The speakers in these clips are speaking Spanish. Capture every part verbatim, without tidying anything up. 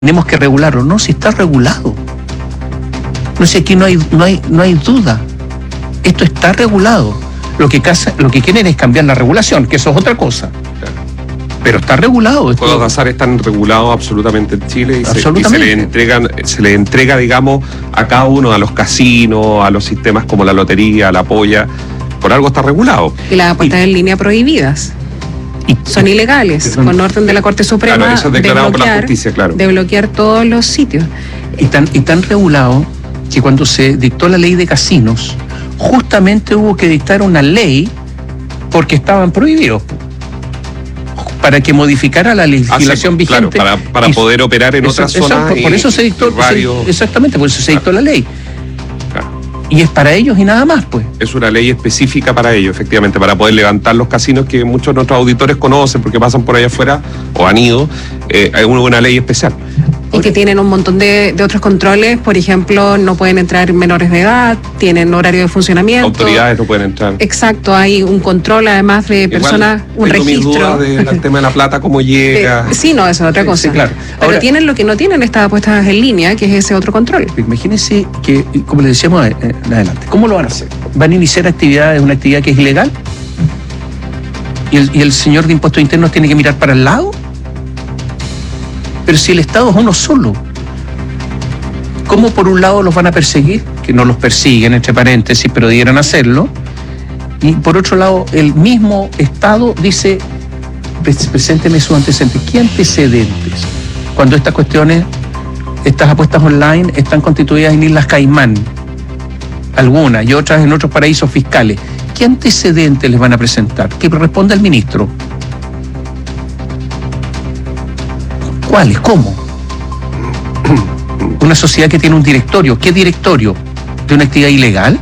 tenemos que regularlo. No, si está regulado. No sé, aquí no hay, no hay, no hay duda. Esto está regulado. Lo que, casa, lo que quieren es cambiar la regulación, que eso es otra cosa. Claro. Pero está regulado. Los juegos de azar están regulados absolutamente en Chile y, se, y se, le entregan, se le entrega, digamos, a cada uno, a los casinos, a los sistemas como la lotería, la polla. Por algo está regulado. Y las apuestas y, en línea prohibidas. Y, son ilegales, son, con orden de la Corte Suprema, claro, eso es declarado de, bloquear, por la justicia, claro. de bloquear todos los sitios. Y tan, y tan regulado que cuando se dictó la ley de casinos, justamente hubo que dictar una ley porque estaban prohibidos, para que modificara la legislación ah, sí, vigente. Claro, para, para poder operar en eso, otras eso, zonas. Por, por eso se dictó, radio... se, exactamente, por eso se dictó claro. la ley. Claro. Y es para ellos y nada más, pues. Es una ley específica para ellos, efectivamente, para poder levantar los casinos que muchos de nuestros auditores conocen porque pasan por allá afuera o han ido. Eh, hay una, una ley especial. Y que tienen un montón de, de otros controles, por ejemplo, no pueden entrar menores de edad, tienen horario de funcionamiento. Autoridades no pueden entrar. Exacto, hay un control además de Igual, personas, un tengo registro. Mis dudas del tema de la plata, cómo llega. Eh, sí, no, eso es otra sí, cosa. Sí, claro. Pero ahora, tienen lo que no tienen estas apuestas en línea, que es ese otro control. Imagínense que, como les decíamos en adelante, ¿cómo lo van a hacer? ¿Van a iniciar actividades, una actividad que es ilegal? ¿Y el, y el señor de Impuestos Internos tiene que mirar para el lado? Pero si el Estado es uno solo, ¿cómo por un lado los van a perseguir? Que no los persiguen, entre paréntesis, pero debieran hacerlo. Y por otro lado, el mismo Estado dice, presénteme sus antecedentes. ¿Qué antecedentes? Cuando estas cuestiones, estas apuestas online están constituidas en Islas Caimán, algunas, y otras en otros paraísos fiscales. ¿Qué antecedentes les van a presentar? Que responda el ministro. ¿Cuáles? ¿Cómo? Una sociedad que tiene un directorio. ¿Qué directorio? ¿De una actividad ilegal?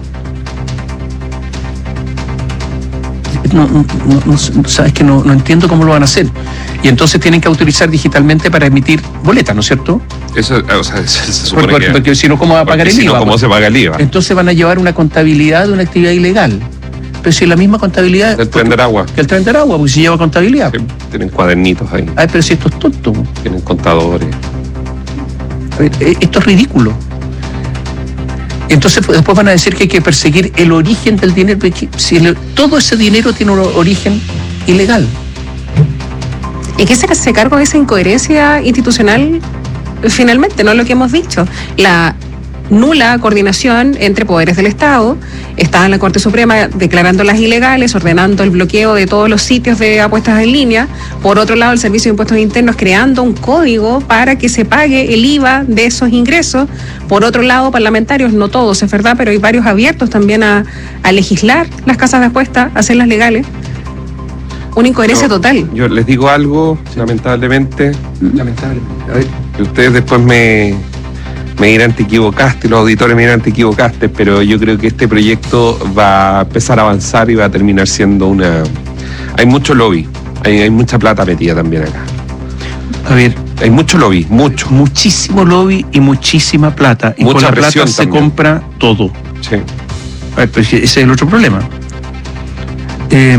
No, no, no, sabes que no, no entiendo cómo lo van a hacer. Y entonces tienen que autorizar digitalmente para emitir boletas, ¿no es cierto? Eso, o sea, se, se supone porque, que... Porque si no, ¿cómo va a pagar el si I V A? No, ¿cómo se paga el I V A? Entonces van a llevar una contabilidad de una actividad ilegal. Pero si es la misma contabilidad... El tren de agua. Que el tren de agua, porque si lleva contabilidad. Sí, tienen cuadernitos ahí. Ay, pero si esto es tonto. Tienen contadores. A ver, esto es ridículo. Entonces después van a decir que hay que perseguir el origen del dinero. Si el, todo ese dinero tiene un origen ilegal. ¿Y qué se hace cargo de esa incoherencia institucional? Finalmente, no es lo que hemos dicho. La nula coordinación entre poderes del Estado, está en la Corte Suprema declarándolas ilegales, ordenando el bloqueo de todos los sitios de apuestas en línea. Por otro lado, el Servicio de Impuestos Internos creando un código para que se pague el I V A de esos ingresos. Por otro lado, parlamentarios, no todos, es verdad, pero hay varios abiertos también a, a legislar las casas de apuestas, a hacerlas legales. Una incoherencia yo, total. Yo les digo algo, lamentablemente. Lamentablemente. A ver. Y ustedes después me... me dirán te equivocaste, los auditores me dirán te equivocaste, pero yo creo que este proyecto va a empezar a avanzar y va a terminar siendo una... Hay mucho lobby, hay, hay mucha plata metida también acá. A ver, hay mucho lobby, mucho. Muchísimo lobby y muchísima plata. Y mucha con la plata se también. compra todo. Sí. A ver, pero ese es el otro problema. Eh,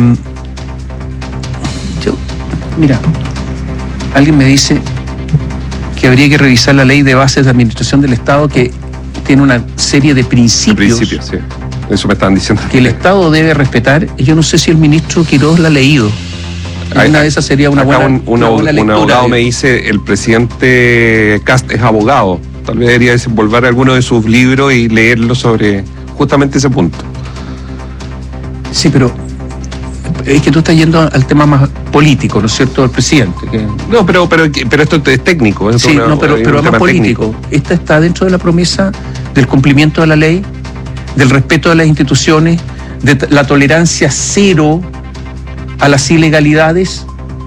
yo, mira, alguien me dice que habría que revisar la ley de bases de administración del Estado, que tiene una serie de principios, de principios sí. Eso me estaban diciendo. Que el Estado debe respetar. Y yo no sé si el ministro Quiroz la ha leído. Ahí, una de esas sería una acá buena, un, una, una buena un abogado de... me dice, el presidente Kast es abogado. Tal vez debería desenvolver alguno de sus libros y leerlo sobre justamente ese punto. Sí, pero es que tú estás yendo al tema más político, ¿no es cierto?, del presidente. Que... No, pero, pero, pero esto es técnico. Sí, una, no, pero, pero más político. Técnico. Esta está dentro de la promesa del cumplimiento de la ley, del respeto de las instituciones, de la tolerancia cero a las ilegalidades.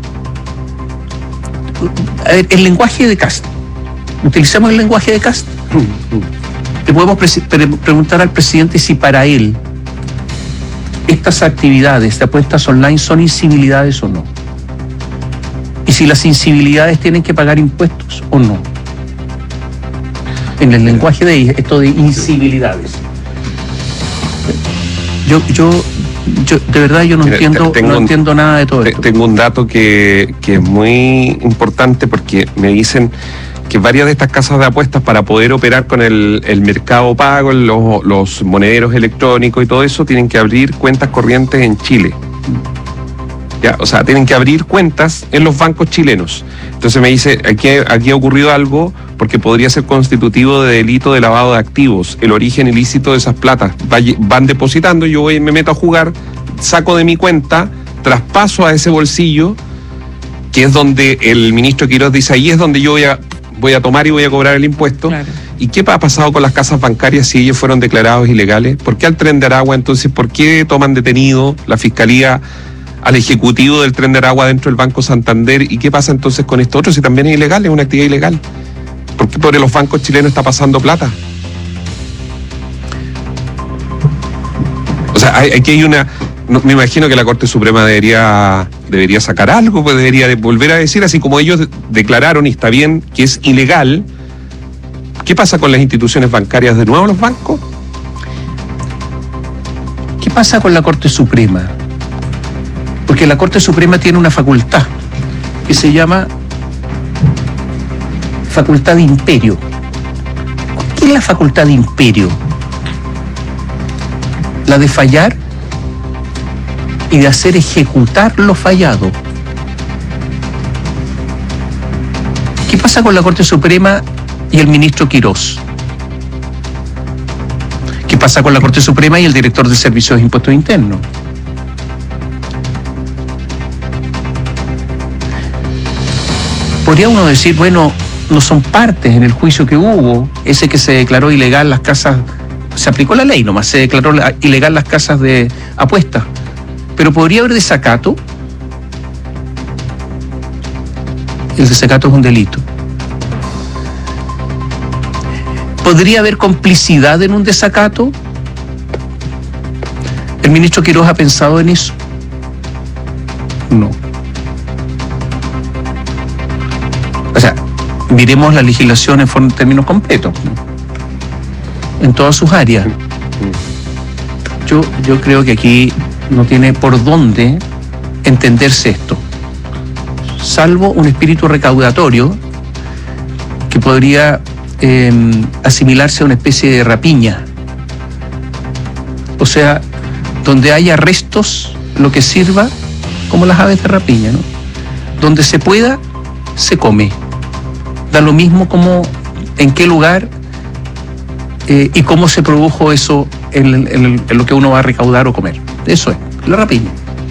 A ver, el lenguaje de Kast. Utilicemos el lenguaje de Kast. Le podemos pre pre preguntar al presidente si para él estas actividades de apuestas online son incivilidades o no. Y si las incivilidades tienen que pagar impuestos o no. En el lenguaje de esto de incivilidades. Yo, yo, yo de verdad yo no Mira, entiendo, no un, entiendo nada de todo esto. Tengo un dato que, que es muy importante porque me dicen que varias de estas casas de apuestas, para poder operar con el, el mercado pago, los, los monederos electrónicos y todo eso, tienen que abrir cuentas corrientes en Chile. Ya, o sea, tienen que abrir cuentas en los bancos chilenos. Entonces me dice, aquí, aquí ha ocurrido algo porque podría ser constitutivo de delito de lavado de activos, el origen ilícito de esas platas. Van depositando, yo voy, me meto a jugar, saco de mi cuenta, traspaso a ese bolsillo, que es donde el ministro Quiroz dice, ahí es donde yo voy a, voy a tomar y voy a cobrar el impuesto. Claro. ¿Y qué ha pasado con las casas bancarias si ellos fueron declarados ilegales? ¿Por qué al Tren de Aragua entonces, por qué toman detenido la Fiscalía al ejecutivo del Tren de Aragua dentro del Banco Santander? ¿Y qué pasa entonces con esto otro si también es ilegal, es una actividad ilegal? ¿Por qué por los bancos chilenos está pasando plata? O sea, aquí hay una... No, me imagino que la Corte Suprema debería debería sacar algo, pues debería de volver a decir, así como ellos declararon, y está bien, que es ilegal. ¿Qué pasa con las instituciones bancarias de nuevo, los bancos? ¿Qué pasa con la Corte Suprema? Porque la Corte Suprema tiene una facultad que se llama facultad de imperio. ¿Qué es la facultad de imperio? La de fallar y de hacer ejecutar lo fallado. ¿Qué pasa con la Corte Suprema y el ministro Quiroz? ¿Qué pasa con la Corte Suprema y el director de Servicios de Impuestos Internos? Podría uno decir, bueno, no son partes en el juicio que hubo, ese que se declaró ilegal las casas, se aplicó la ley nomás, se declaró ilegal las casas de apuestas. Pero podría haber desacato. El desacato es un delito. ¿Podría haber complicidad en un desacato? ¿El ministro Quiroz ha pensado en eso? No. O sea, miremos la legislación en, forma, en términos completos, ¿no? En todas sus áreas. Yo, yo creo que aquí no tiene por dónde entenderse esto, salvo un espíritu recaudatorio que podría eh, asimilarse a una especie de rapiña. O sea, donde haya restos, lo que sirva, como las aves de rapiña, ¿no? Donde se pueda, se come. Da lo mismo como, en qué lugar eh, y cómo se produjo eso en, en, en lo que uno va a recaudar o comer. Eso es, la rapiña.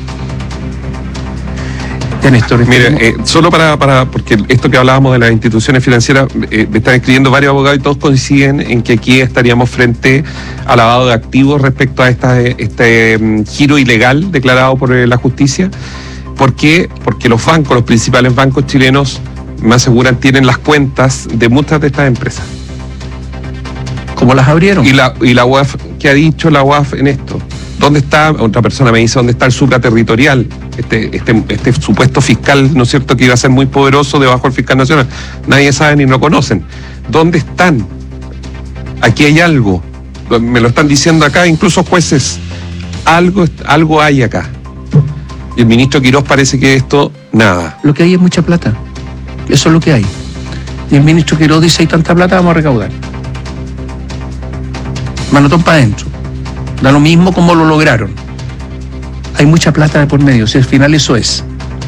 Ya, Néstor, mire, eh, solo para, para, porque esto que hablábamos de las instituciones financieras, eh, me están escribiendo varios abogados y todos coinciden en que aquí estaríamos frente a lavado de activos respecto a esta, este um, giro ilegal declarado por eh, la justicia. ¿Por qué? Porque los bancos, los principales bancos chilenos, me aseguran, tienen las cuentas de muchas de estas empresas. ¿Cómo las abrieron? Y la, y la U A F, ¿qué ha dicho la U A F en esto? ¿Dónde está? Otra persona me dice, ¿dónde está el supraterritorial? Este, este, este supuesto fiscal, ¿no es cierto?, que iba a ser muy poderoso debajo del fiscal nacional. Nadie sabe ni lo conocen. ¿Dónde están? Aquí hay algo. Me lo están diciendo acá, incluso jueces. Algo, algo hay acá. Y el ministro Quiroz parece que esto, nada. Lo que hay es mucha plata. Eso es lo que hay. Y el ministro Quiroz dice, hay tanta plata, vamos a recaudar. Manotón para adentro. Da lo mismo como lo lograron. Hay mucha plata de por medio, o sea, al final eso es.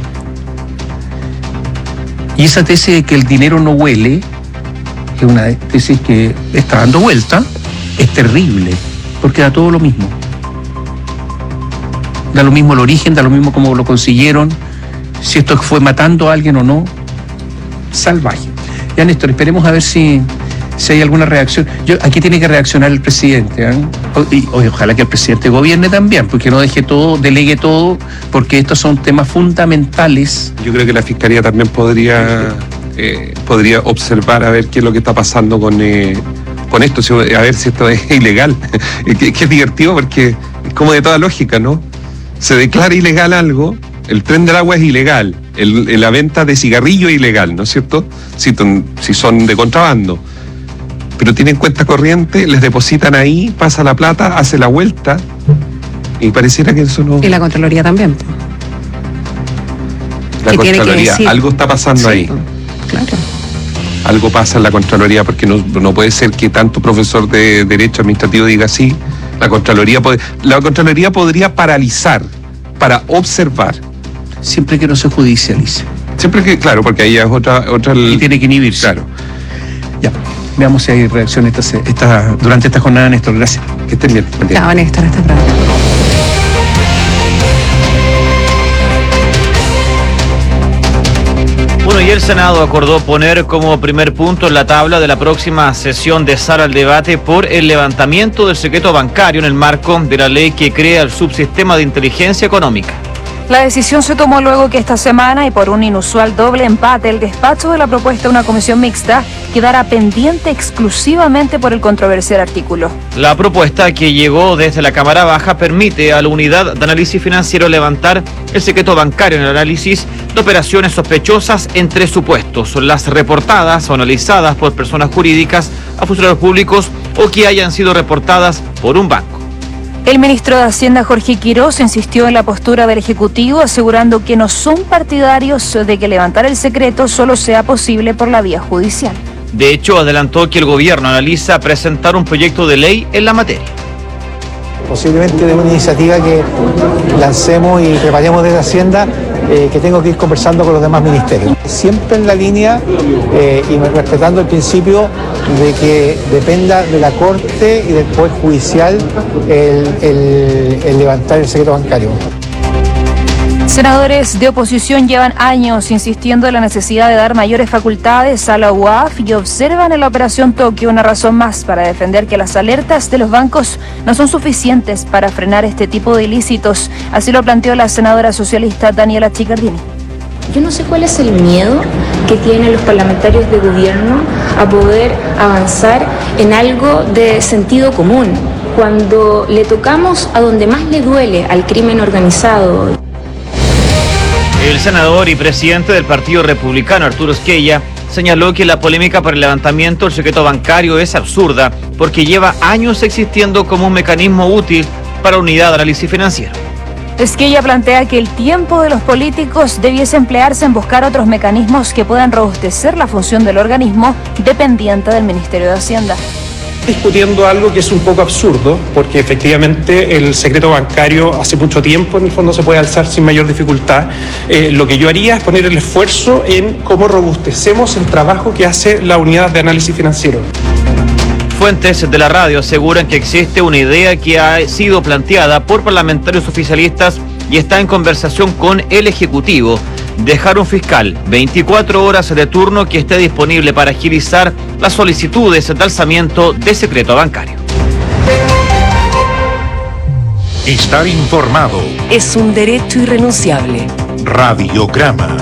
Y esa tesis de que el dinero no huele, que es una tesis que está dando vuelta, es terrible, porque da todo lo mismo. Da lo mismo el origen, da lo mismo cómo lo consiguieron, si esto fue matando a alguien o no. Salvaje. Ya, Néstor, esperemos a ver si... si hay alguna reacción. Yo, aquí tiene que reaccionar el presidente, ¿eh? y, y ojalá que el presidente gobierne también, porque no deje todo, delegue todo, porque estos son temas fundamentales. Yo creo que la Fiscalía también podría eh, podría observar a ver qué es lo que está pasando con eh, con esto, a ver si esto es ilegal. que, que es divertido porque es como de toda lógica, ¿no? Se declara ilegal algo, el Tren del Agua es ilegal, el, el, la venta de cigarrillo es ilegal, ¿no es cierto? Si, si son de contrabando. Pero tienen cuenta corriente, les depositan ahí, pasa la plata, hace la vuelta y pareciera que eso no... Y la Contraloría también. La ¿Qué Contraloría, tiene que decir? Algo está pasando sí, ahí. Claro. algo pasa en la Contraloría, porque no, no puede ser que tanto profesor de Derecho Administrativo diga sí. La Contraloría, puede, la Contraloría podría paralizar para observar. Siempre que no se judicialice. Siempre que, claro, porque ahí es otra... otra y tiene que inhibirse. Claro. Ya, veamos si hay reacción esta, esta, durante esta jornada, Néstor. Gracias. Que estén bien. Chao, Néstor, hasta pronto. Bueno, y el Senado acordó poner como primer punto en la tabla de la próxima sesión de sala al debate por el levantamiento del secreto bancario en el marco de la ley que crea el subsistema de inteligencia económica. La decisión se tomó luego que esta semana, y por un inusual doble empate, el despacho de la propuesta de una comisión mixta quedara pendiente exclusivamente por el controversial artículo. La propuesta, que llegó desde la Cámara Baja, permite a la Unidad de Análisis Financiero levantar el secreto bancario en el análisis de operaciones sospechosas en tres supuestos: son las reportadas o analizadas por personas jurídicas a funcionarios públicos o que hayan sido reportadas por un banco. El ministro de Hacienda, Jorge Quirós, insistió en la postura del Ejecutivo, asegurando que no son partidarios de que levantar el secreto solo sea posible por la vía judicial. De hecho, adelantó que el gobierno analiza presentar un proyecto de ley en la materia. Posiblemente de una iniciativa que lancemos y preparemos desde Hacienda, eh, que tengo que ir conversando con los demás ministerios. Siempre en la línea eh, y respetando el principio de que dependa de la Corte y del Poder Judicial el, el, el levantar el secreto bancario. Senadores de oposición llevan años insistiendo en la necesidad de dar mayores facultades a la U A F y observan en la Operación Tokio una razón más para defender que las alertas de los bancos no son suficientes para frenar este tipo de ilícitos. Así lo planteó la senadora socialista Daniela Chiccardini. Yo no sé cuál es el miedo que tienen los parlamentarios de gobierno a poder avanzar en algo de sentido común, cuando le tocamos a donde más le duele, al crimen organizado. El senador y presidente del Partido Republicano, Arturo Esquella, señaló que la polémica por el levantamiento del secreto bancario es absurda porque lleva años existiendo como un mecanismo útil para la Unidad de Análisis Financiero. Esquella plantea que el tiempo de los políticos debiese emplearse en buscar otros mecanismos que puedan robustecer la función del organismo dependiente del Ministerio de Hacienda. Discutiendo algo que es un poco absurdo, porque efectivamente el secreto bancario hace mucho tiempo en el fondo se puede alzar sin mayor dificultad. Eh, lo que yo haría es poner el esfuerzo en cómo robustecemos el trabajo que hace la Unidad de Análisis Financiero. Fuentes de la radio aseguran que existe una idea que ha sido planteada por parlamentarios oficialistas y está en conversación con el Ejecutivo: dejar un fiscal veinticuatro horas de turno que esté disponible para agilizar las solicitudes de alzamiento de secreto bancario. Estar informado es un derecho irrenunciable. Radiograma.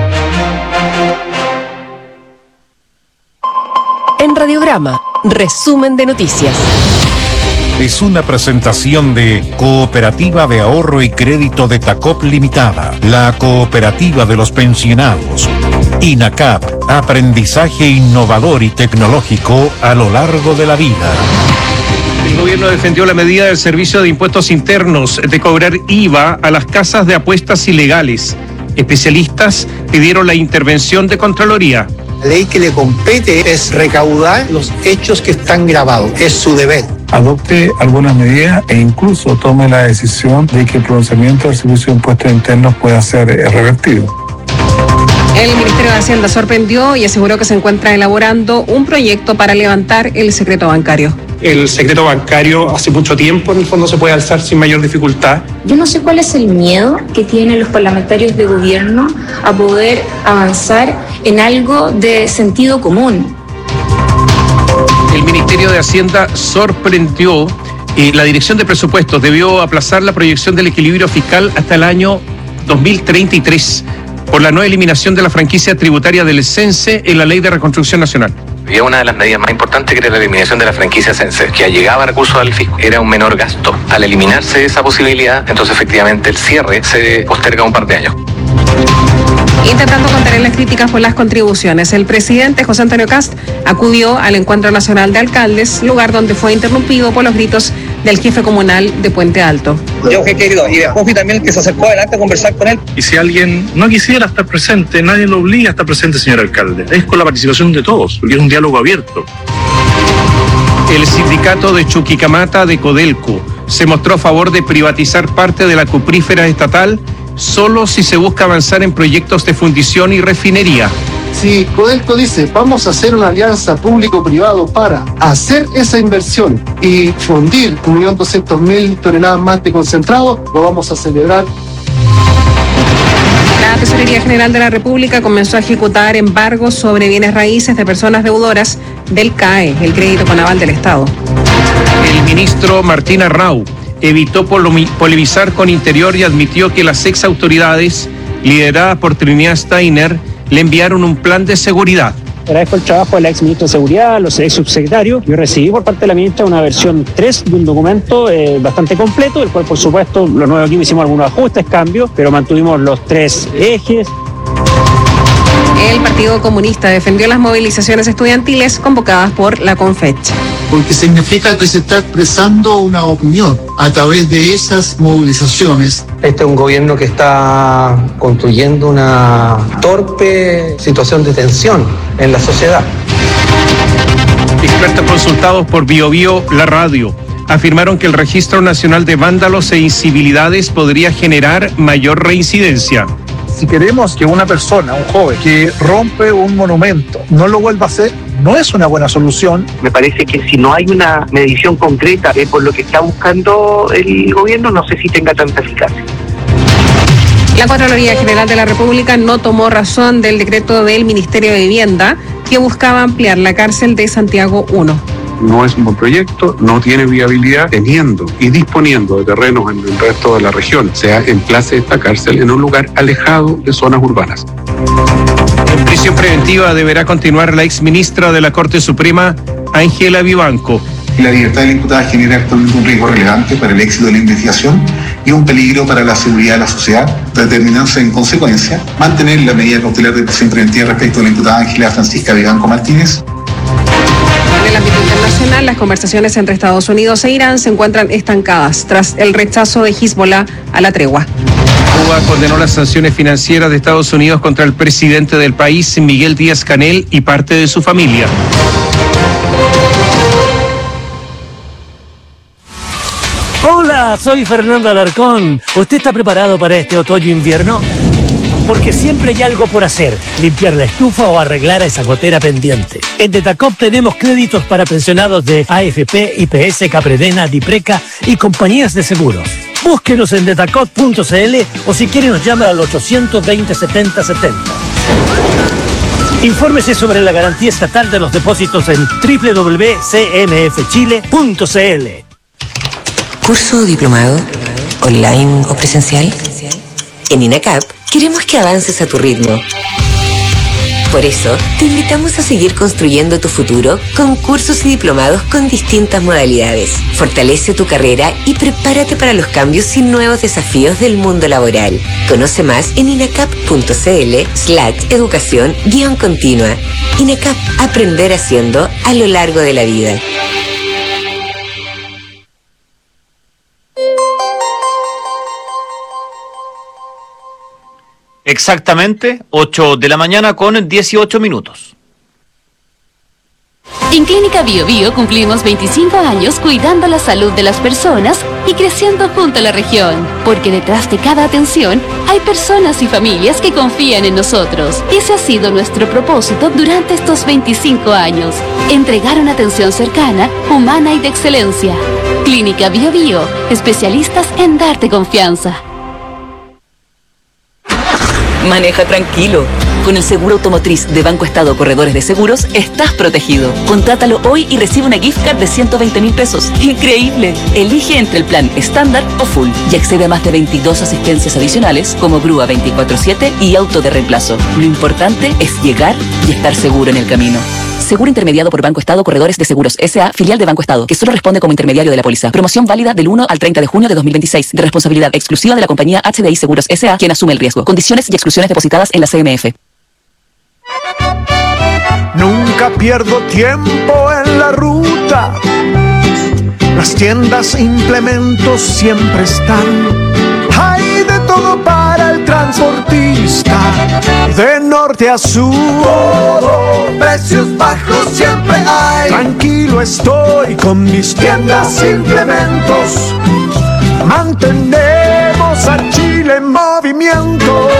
En Radiograma, resumen de noticias. Es una presentación de Cooperativa de Ahorro y Crédito de Tacop Limitada, la cooperativa de los pensionados. INACAP, aprendizaje innovador y tecnológico a lo largo de la vida. El gobierno defendió la medida del Servicio de Impuestos Internos de cobrar I V A a las casas de apuestas ilegales. Especialistas pidieron la intervención de Contraloría. La ley que le compete es recaudar los hechos que están grabados. Es su deber. Adopte algunas medidas e incluso tome la decisión de que el pronunciamiento del Servicio de Impuestos Internos pueda ser revertido. El Ministerio de Hacienda sorprendió y aseguró que se encuentra elaborando un proyecto para levantar el secreto bancario. El secreto bancario hace mucho tiempo en el fondo se puede alzar sin mayor dificultad. Yo no sé cuál es el miedo que tienen los parlamentarios de gobierno a poder avanzar en algo de sentido común. El Ministerio de Hacienda sorprendió y la Dirección de Presupuestos debió aplazar la proyección del equilibrio fiscal hasta el año dos mil treinta y tres por la no eliminación de la franquicia tributaria del CENSE en la Ley de Reconstrucción Nacional. Había una de las medidas más importantes que era la eliminación de la franquicia CENSE, que allegaba recursos al fisco, era un menor gasto. Al eliminarse esa posibilidad, entonces efectivamente el cierre se posterga un par de años. Intentando contener las críticas por las contribuciones, el presidente José Antonio Kast acudió al Encuentro Nacional de Alcaldes, lugar donde fue interrumpido por los gritos del jefe comunal de Puente Alto. Yo que he querido, y después fui también el que se acercó adelante a conversar con él. Y si alguien no quisiera estar presente, nadie lo obliga a estar presente, señor alcalde. Es con la participación de todos, porque es un diálogo abierto. El sindicato de Chuquicamata de Codelco se mostró a favor de privatizar parte de la cuprífera estatal solo si se busca avanzar en proyectos de fundición y refinería. Si Codelco dice, vamos a hacer una alianza público-privado para hacer esa inversión y fundir un millón doscientos mil toneladas más de concentrado, lo vamos a celebrar. La Tesorería General de la República comenzó a ejecutar embargos sobre bienes raíces de personas deudoras del C A E, el crédito con aval del Estado. El ministro Martín Arrau evitó polemizar con Interior y admitió que las ex autoridades, lideradas por Trinidad Steiner, le enviaron un plan de seguridad. Agradezco el trabajo de la ex ministra de Seguridad, los ex subsecretarios. Yo recibí por parte de la ministra una versión tres de un documento eh, bastante completo, del cual por supuesto lo nuevo aquí hicimos algunos ajustes, cambios, pero mantuvimos los tres ejes. El Partido Comunista defendió las movilizaciones estudiantiles convocadas por la CONFECH. Porque significa que se está expresando una opinión a través de esas movilizaciones. Este es un gobierno que está construyendo una torpe situación de tensión en la sociedad. Expertos consultados por BioBio, la radio, afirmaron que el Registro Nacional de Vándalos e Incivilidades podría generar mayor reincidencia. Si queremos que una persona, un joven, que rompe un monumento, no lo vuelva a hacer, no es una buena solución. Me parece que si no hay una medición concreta de por lo que está buscando el gobierno, no sé si tenga tanta eficacia. La Contraloría General de la República no tomó razón del decreto del Ministerio de Vivienda que buscaba ampliar la cárcel de Santiago uno. No es un buen proyecto, no tiene viabilidad, teniendo y disponiendo de terrenos en el resto de la región. O sea, emplace esta cárcel en un lugar alejado de zonas urbanas. En prisión preventiva deberá continuar la exministra de la Corte Suprema, Ángela Vivanco. La libertad de la imputada genera actualmente un riesgo relevante para el éxito de la investigación y un peligro para la seguridad de la sociedad, determinándose en consecuencia mantener la medida cautelar de prisión preventiva respecto a la imputada Ángela Francisca Vivanco Martínez. En el ámbito internacional, las conversaciones entre Estados Unidos e Irán se encuentran estancadas tras el rechazo de Hezbollah a la tregua. Cuba condenó las sanciones financieras de Estados Unidos contra el presidente del país, Miguel Díaz-Canel, y parte de su familia. Hola, soy Fernando Alarcón. ¿Usted está preparado para este otoño-invierno? Porque siempre hay algo por hacer, limpiar la estufa o arreglar esa gotera pendiente. En Detacop tenemos créditos para pensionados de A F P, I P S, Capredena, Dipreca y compañías de seguros. Búsquenos en detacop punto c l o si quiere nos llama al ochocientos veinte, setenta setenta. Infórmese sobre la garantía estatal de los depósitos en doble u doble u doble u punto c n f chile punto c l. ¿Curso o diplomado? ¿Online o presencial? En INACAP queremos que avances a tu ritmo. Por eso, te invitamos a seguir construyendo tu futuro con cursos y diplomados con distintas modalidades. Fortalece tu carrera y prepárate para los cambios y nuevos desafíos del mundo laboral. Conoce más en inacap punto c l slash educación guión continua. INACAP, aprender haciendo a lo largo de la vida. Exactamente, ocho de la mañana con dieciocho minutos. En Clínica Bio Bio cumplimos veinticinco años cuidando la salud de las personas y creciendo junto a la región. Porque detrás de cada atención hay personas y familias que confían en nosotros. Ese ha sido nuestro propósito durante estos veinticinco años. Entregar una atención cercana, humana y de excelencia. Clínica Bio Bio, especialistas en darte confianza. Maneja tranquilo. Con el seguro automotriz de Banco Estado Corredores de Seguros, estás protegido. Contrátalo hoy y recibe una gift card de ciento veinte mil pesos. ¡Increíble! Elige entre el plan estándar o full y accede a más de veintidós asistencias adicionales como grúa veinticuatro siete y auto de reemplazo. Lo importante es llegar y estar seguro en el camino. Seguro intermediado por Banco Estado Corredores de Seguros S A, filial de Banco Estado, que solo responde como intermediario de la póliza. Promoción válida del uno al treinta de junio de dos mil veintiséis, de responsabilidad exclusiva de la compañía H D I Seguros S A, quien asume el riesgo. Condiciones y exclusiones depositadas en la C M F. Nunca pierdo tiempo en la ruta. Las tiendas e implementos siempre están. Hay de todo para el transportista, de norte a sur. Todo, precios bajos siempre hay. Tranquilo estoy con mis tiendas e implementos. Mantenemos a Chile en movimiento.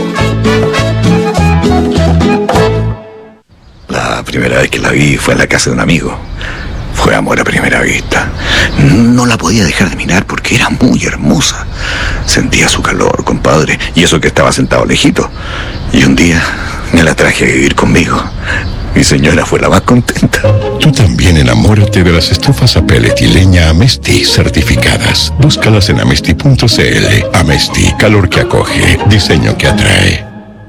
La primera vez que la vi fue en la casa de un amigo. Fue amor a primera vista. No la podía dejar de mirar porque era muy hermosa. Sentía su calor, compadre, y eso que estaba sentado lejito. Y un día me la traje a vivir conmigo. Mi señora fue la más contenta. Tú también enamórate de las estufas a pellet y leña Amesti certificadas. Búscalas en amesti punto c l. Amesti, calor que acoge, diseño que atrae.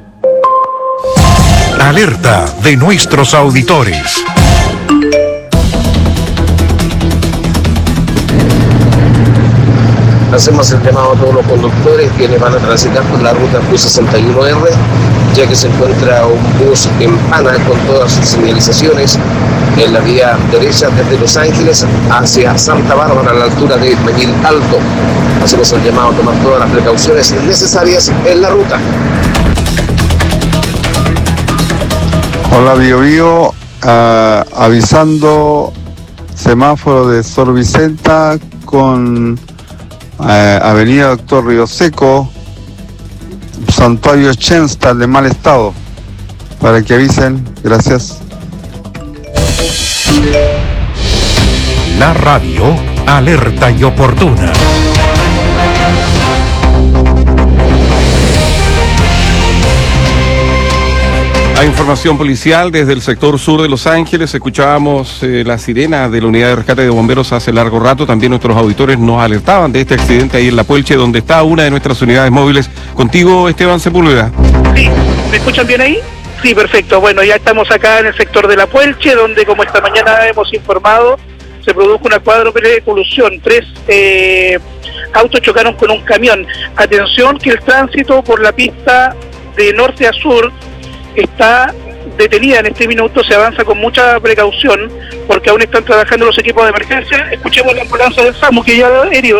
Alerta de nuestros auditores. Hacemos el llamado a todos los conductores quienes van a transitar por la ruta Q sesenta y uno R, ya que se encuentra un bus en pana con todas sus señalizaciones en la vía derecha desde Los Ángeles hacia Santa Bárbara a la altura de Menil Alto. Hacemos el llamado a tomar todas las precauciones necesarias en la ruta. Hola Bio Bio, uh, avisando semáforo de Sor Vicenta con Uh, Avenida Doctor Río Seco, Santuario Chenstal de mal estado, para que avisen. Gracias. La radio alerta y oportuna. Hay información policial desde el sector sur de Los Ángeles. Escuchábamos eh, la sirena de la unidad de rescate de bomberos hace largo rato. También nuestros auditores nos alertaban de este accidente ahí en La Puelche, donde está una de nuestras unidades móviles. Contigo, Esteban Sepúlveda. Sí, ¿me escuchan bien ahí? Sí, perfecto. Bueno, ya estamos acá en el sector de La Puelche, donde, como esta mañana hemos informado, se produjo una cuádruple colusión. Tres eh, autos chocaron con un camión. Atención que el tránsito por la pista de norte a sur está detenida en este minuto, se avanza con mucha precaución porque aún están trabajando los equipos de emergencia. Escuchemos la ambulancia del SAMU que ya ha herido.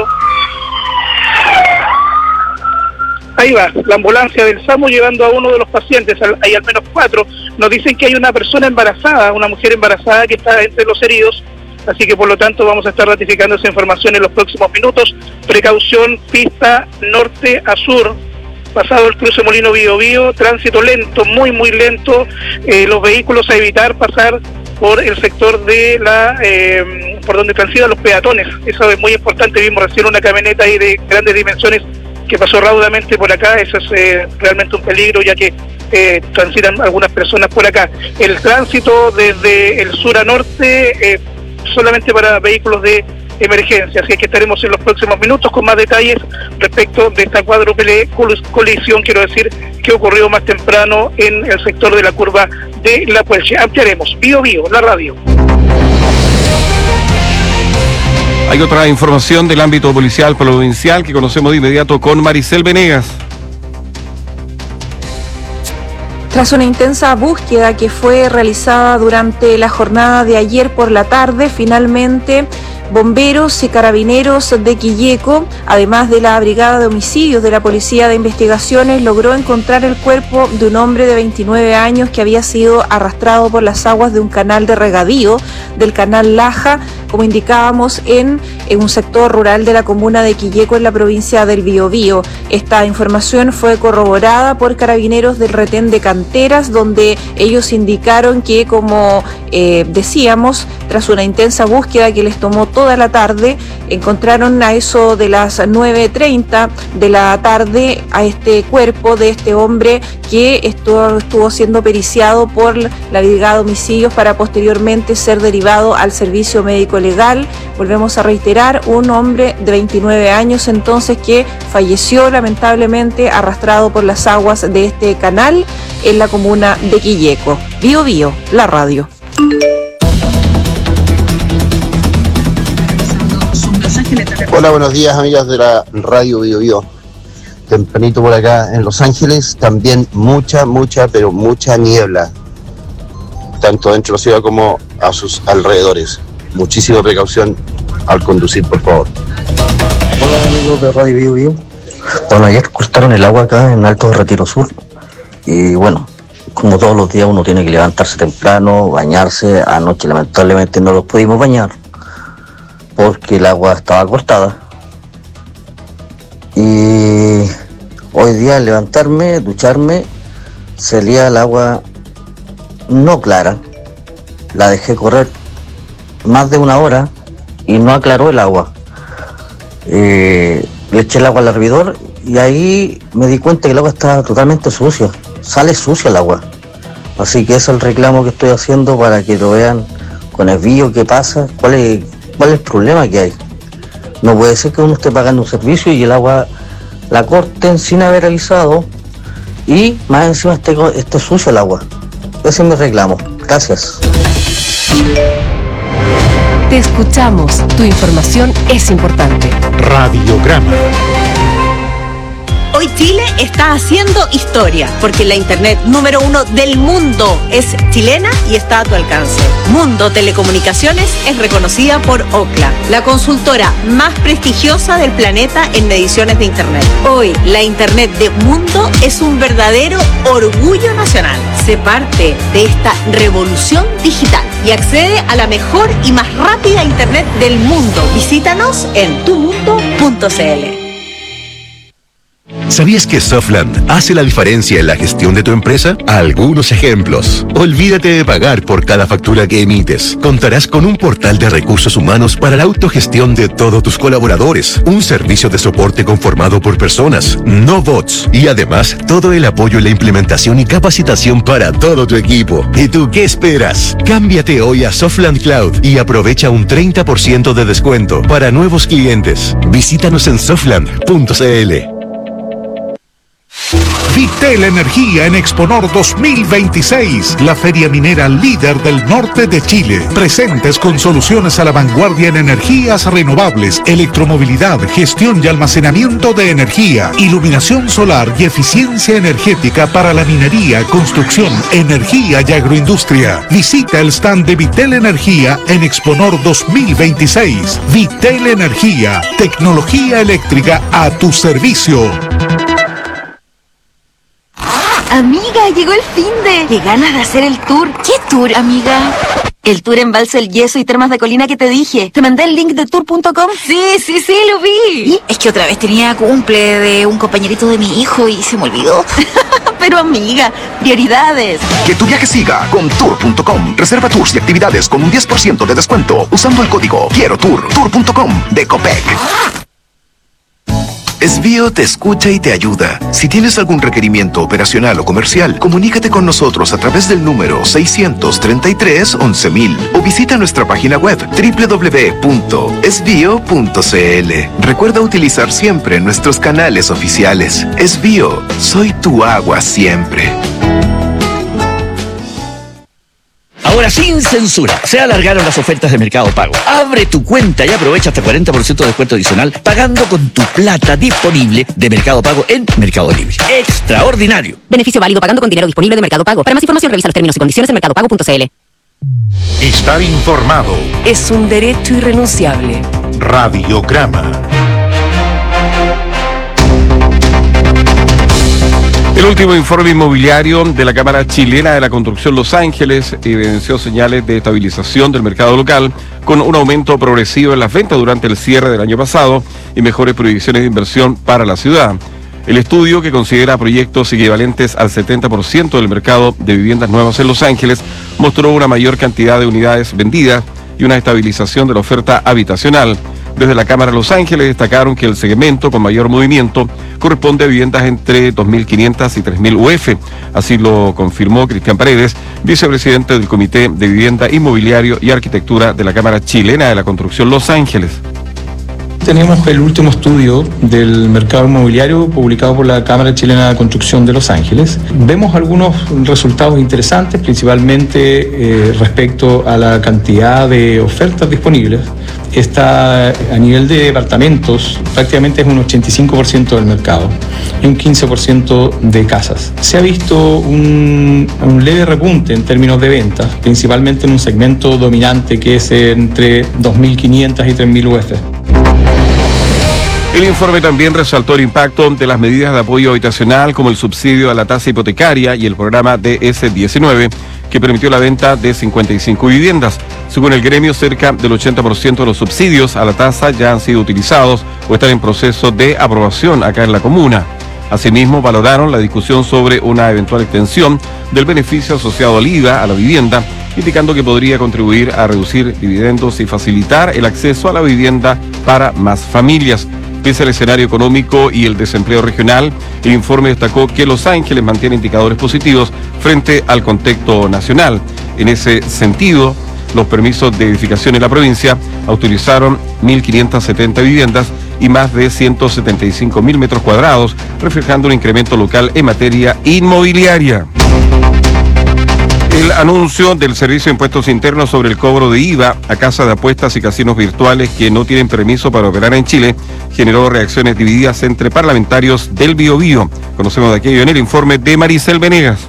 Ahí va, la ambulancia del SAMU llevando a uno de los pacientes, hay al menos cuatro. Nos dicen que hay una persona embarazada, una mujer embarazada que está entre los heridos, así que por lo tanto vamos a estar ratificando esa información en los próximos minutos. Precaución, pista norte a sur, pasado el cruce Molino Bío Bío, tránsito lento, muy muy lento, eh, los vehículos a evitar pasar por el sector de la, eh, por donde transitan los peatones, eso es muy importante. Vimos recién una camioneta ahí de grandes dimensiones que pasó raudamente por acá, eso es eh, realmente un peligro ya que eh, transitan algunas personas por acá. El tránsito desde el sur a norte, eh, solamente para vehículos de emergencia, así que estaremos en los próximos minutos con más detalles respecto de esta cuádruple colisión, quiero decir, que ocurrió más temprano en el sector de la curva de La Puelche. Ampliaremos. Bio Bio, la radio. Hay otra información del ámbito policial provincial que conocemos de inmediato con Maricel Venegas. Tras una intensa búsqueda que fue realizada durante la jornada de ayer por la tarde, finalmente bomberos y carabineros de Quilleco, además de la Brigada de Homicidios de la Policía de Investigaciones, logró encontrar el cuerpo de un hombre de veintinueve años que había sido arrastrado por las aguas de un canal de regadío del canal Laja, como indicábamos, en, en un sector rural de la comuna de Quilleco, en la provincia del Biobío. Esta información fue corroborada por carabineros del retén de Canteras, donde ellos indicaron que, como eh, decíamos, tras una intensa búsqueda que les tomó toda la tarde, encontraron a eso de las nueve treinta de la tarde a este cuerpo de este hombre que estuvo, estuvo siendo periciado por la Brigada de Homicidios para posteriormente ser derivado al servicio médico legal. Volvemos a reiterar, un hombre de veintinueve años entonces que falleció lamentablemente arrastrado por las aguas de este canal en la comuna de Quilleco. Bio Bio, la radio. Hola, buenos días amigas de la radio Bio Bio. Tempranito por acá en Los Ángeles, también mucha, mucha, pero mucha niebla, tanto dentro de la ciudad como a sus alrededores. Muchísima precaución al conducir, por favor. Hola amigos de Radio Bio Bio. Bueno, ayer cortaron el agua acá en Alto Retiro Sur y bueno, como todos los días uno tiene que levantarse temprano, bañarse. Anoche lamentablemente no los pudimos bañar porque el agua estaba cortada. Y hoy día al levantarme, ducharme, salía el agua no clara. La dejé correr más de una hora y no aclaró el agua. Eh, le eché el agua al hervidor y ahí me di cuenta que el agua estaba totalmente sucia. Sale sucia el agua. Así que ese es el reclamo que estoy haciendo para que lo vean con el vídeo qué pasa, cuál es, cuál es el problema que hay. No puede ser que uno esté pagando un servicio y el agua la corten sin haber avisado y más encima esté, esté sucio el agua. Ese es mi reclamo. Gracias. Te escuchamos. Tu información es importante. Radiograma. Hoy Chile está haciendo historia, porque la internet número uno del mundo es chilena y está a tu alcance. Mundo Telecomunicaciones es reconocida por Ookla, la consultora más prestigiosa del planeta en mediciones de internet. Hoy, la internet de Mundo es un verdadero orgullo nacional. Sé parte de esta revolución digital y accede a la mejor y más rápida internet del mundo. Visítanos en tu mundo punto c l. ¿Sabías que Softland hace la diferencia en la gestión de tu empresa? Algunos ejemplos. Olvídate de pagar por cada factura que emites. Contarás con un portal de recursos humanos para la autogestión de todos tus colaboradores. Un servicio de soporte conformado por personas, no bots. Y además, todo el apoyo en la implementación y capacitación para todo tu equipo. ¿Y tú qué esperas? Cámbiate hoy a Softland Cloud y aprovecha un treinta por ciento de descuento para nuevos clientes. Visítanos en softland punto c l. Vitel Energía en Exponor dos mil veintiséis, la feria minera líder del norte de Chile. Presentes con soluciones a la vanguardia en energías renovables, electromovilidad, gestión y almacenamiento de energía, iluminación solar y eficiencia energética para la minería, construcción, energía y agroindustria. Visita el stand de Vitel Energía en Exponor dos mil veintiséis. Vitel Energía, tecnología eléctrica a tu servicio. Amiga, llegó el finde. Qué ganas de hacer el tour. ¿Qué tour, amiga? El tour en Balsa El Yeso y Termas de Colina que te dije. ¿Te mandé el link de tour punto com? Sí, sí, sí, lo vi. ¿Y? Es que otra vez tenía cumple de un compañerito de mi hijo y se me olvidó. Pero amiga, prioridades. Que tu viaje siga con tour punto com. Reserva tours y actividades con un diez por ciento de descuento usando el código Quiero Tour. tour punto com de Copec. Esbio te escucha y te ayuda. Si tienes algún requerimiento operacional o comercial, comunícate con nosotros a través del número seiscientos treinta y tres once mil o visita nuestra página web doble u doble u doble u punto esbio punto c l. Recuerda utilizar siempre nuestros canales oficiales. Esbio, soy tu agua siempre. Ahora sin censura, se alargaron las ofertas de Mercado Pago. Abre tu cuenta y aprovecha hasta cuarenta por ciento de descuento adicional pagando con tu plata disponible de Mercado Pago en Mercado Libre. ¡Extraordinario! Beneficio válido pagando con dinero disponible de Mercado Pago. Para más información revisa los términos y condiciones en mercado pago punto c l. Estar informado es un derecho irrenunciable. Radiograma. El último informe inmobiliario de la Cámara Chilena de la Construcción Los Ángeles evidenció señales de estabilización del mercado local, con un aumento progresivo en las ventas durante el cierre del año pasado y mejores proyecciones de inversión para la ciudad. El estudio, que considera proyectos equivalentes al setenta por ciento del mercado de viviendas nuevas en Los Ángeles, mostró una mayor cantidad de unidades vendidas y una estabilización de la oferta habitacional. Desde la Cámara de Los Ángeles destacaron que el segmento con mayor movimiento corresponde a viviendas entre dos mil quinientas y tres mil U F. Así lo confirmó Cristian Paredes, vicepresidente del Comité de Vivienda, Inmobiliario y Arquitectura de la Cámara Chilena de la Construcción Los Ángeles. tenemos el último estudio del mercado inmobiliario publicado por la Cámara Chilena de Construcción de Los Ángeles. Vemos algunos resultados interesantes, principalmente eh, respecto a la cantidad de ofertas disponibles. Está a nivel de departamentos, prácticamente es un ochenta y cinco por ciento del mercado y un quince por ciento de casas. Se ha visto un, un leve repunte en términos de ventas, principalmente en un segmento dominante que es entre dos mil quinientas y tres mil U F. El informe también resaltó el impacto de las medidas de apoyo habitacional como el subsidio a la tasa hipotecaria y el programa D S diecinueve, que permitió la venta de cincuenta y cinco viviendas. Según el gremio, cerca del ochenta por ciento de los subsidios a la tasa ya han sido utilizados o están en proceso de aprobación acá en la comuna. Asimismo, valoraron la discusión sobre una eventual extensión del beneficio asociado al I V A a la vivienda, indicando que podría contribuir a reducir dividendos y facilitar el acceso a la vivienda para más familias. Pese al escenario económico y el desempleo regional, el informe destacó que Los Ángeles mantiene indicadores positivos frente al contexto nacional. En ese sentido, los permisos de edificación en la provincia autorizaron mil quinientas setenta viviendas y más de ciento setenta y cinco mil metros cuadrados, reflejando un incremento local en materia inmobiliaria. El anuncio del Servicio de Impuestos Internos sobre el cobro de I V A a casas de apuestas y casinos virtuales que no tienen permiso para operar en Chile generó reacciones divididas entre parlamentarios del Biobío. Conocemos de aquello en el informe de Maricel Venegas.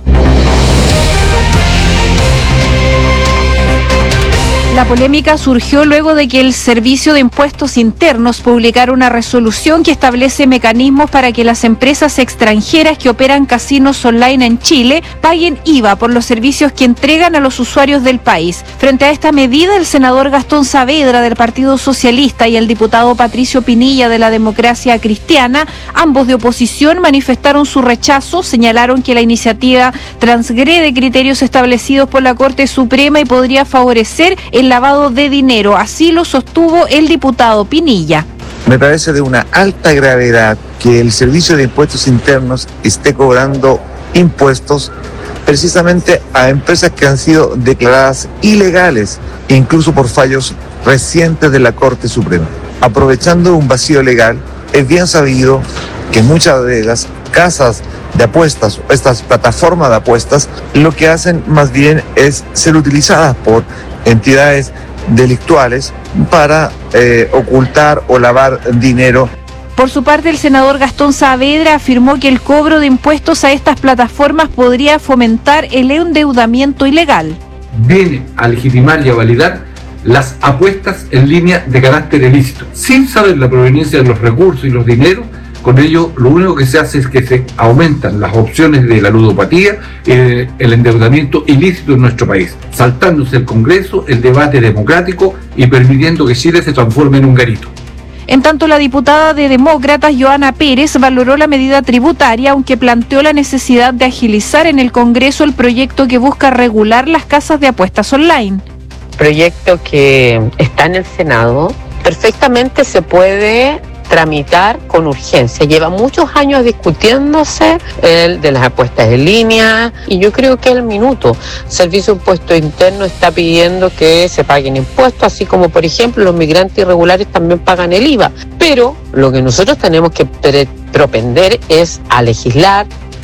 La polémica surgió luego de que el Servicio de Impuestos Internos publicara una resolución que establece mecanismos para que las empresas extranjeras que operan casinos online en Chile paguen I V A por los servicios que entregan a los usuarios del país. Frente a esta medida, el senador Gastón Saavedra del Partido Socialista y el diputado Patricio Pinilla de la Democracia Cristiana, ambos de oposición, manifestaron su rechazo, señalaron que la iniciativa transgrede criterios establecidos por la Corte Suprema y podría favorecer el lavado de dinero. Así lo sostuvo el diputado Pinilla. Me parece de una alta gravedad que el Servicio de Impuestos Internos esté cobrando impuestos precisamente a empresas que han sido declaradas ilegales, incluso por fallos recientes de la Corte Suprema. Aprovechando un vacío legal, es bien sabido que muchas de las casas de apuestas, estas plataformas de apuestas, lo que hacen más bien es ser utilizadas por entidades delictuales para eh, ocultar o lavar dinero. Por su parte, el senador Gastón Saavedra afirmó que el cobro de impuestos a estas plataformas podría fomentar el endeudamiento ilegal. Viene a legitimar y a validar las apuestas en línea de carácter ilícito, sin saber la proveniencia de los recursos y los dineros. Con ello, lo único que se hace es que se aumentan las opciones de la ludopatía, eh, el endeudamiento ilícito en nuestro país, saltándose el Congreso, el debate democrático y permitiendo que Chile se transforme en un garito. En tanto, la diputada de Demócratas, Joana Pérez, valoró la medida tributaria, aunque planteó la necesidad de agilizar en el Congreso el proyecto que busca regular las casas de apuestas online. Proyecto que está en el Senado, perfectamente se puede tramitar con urgencia. Lleva muchos años discutiéndose el de las apuestas en línea y yo creo que el minuto. El Servicio de Impuestos Internos está pidiendo que se paguen impuestos, así como por ejemplo los migrantes irregulares también pagan el I V A. Pero lo que nosotros tenemos que pre- propender es a legislar.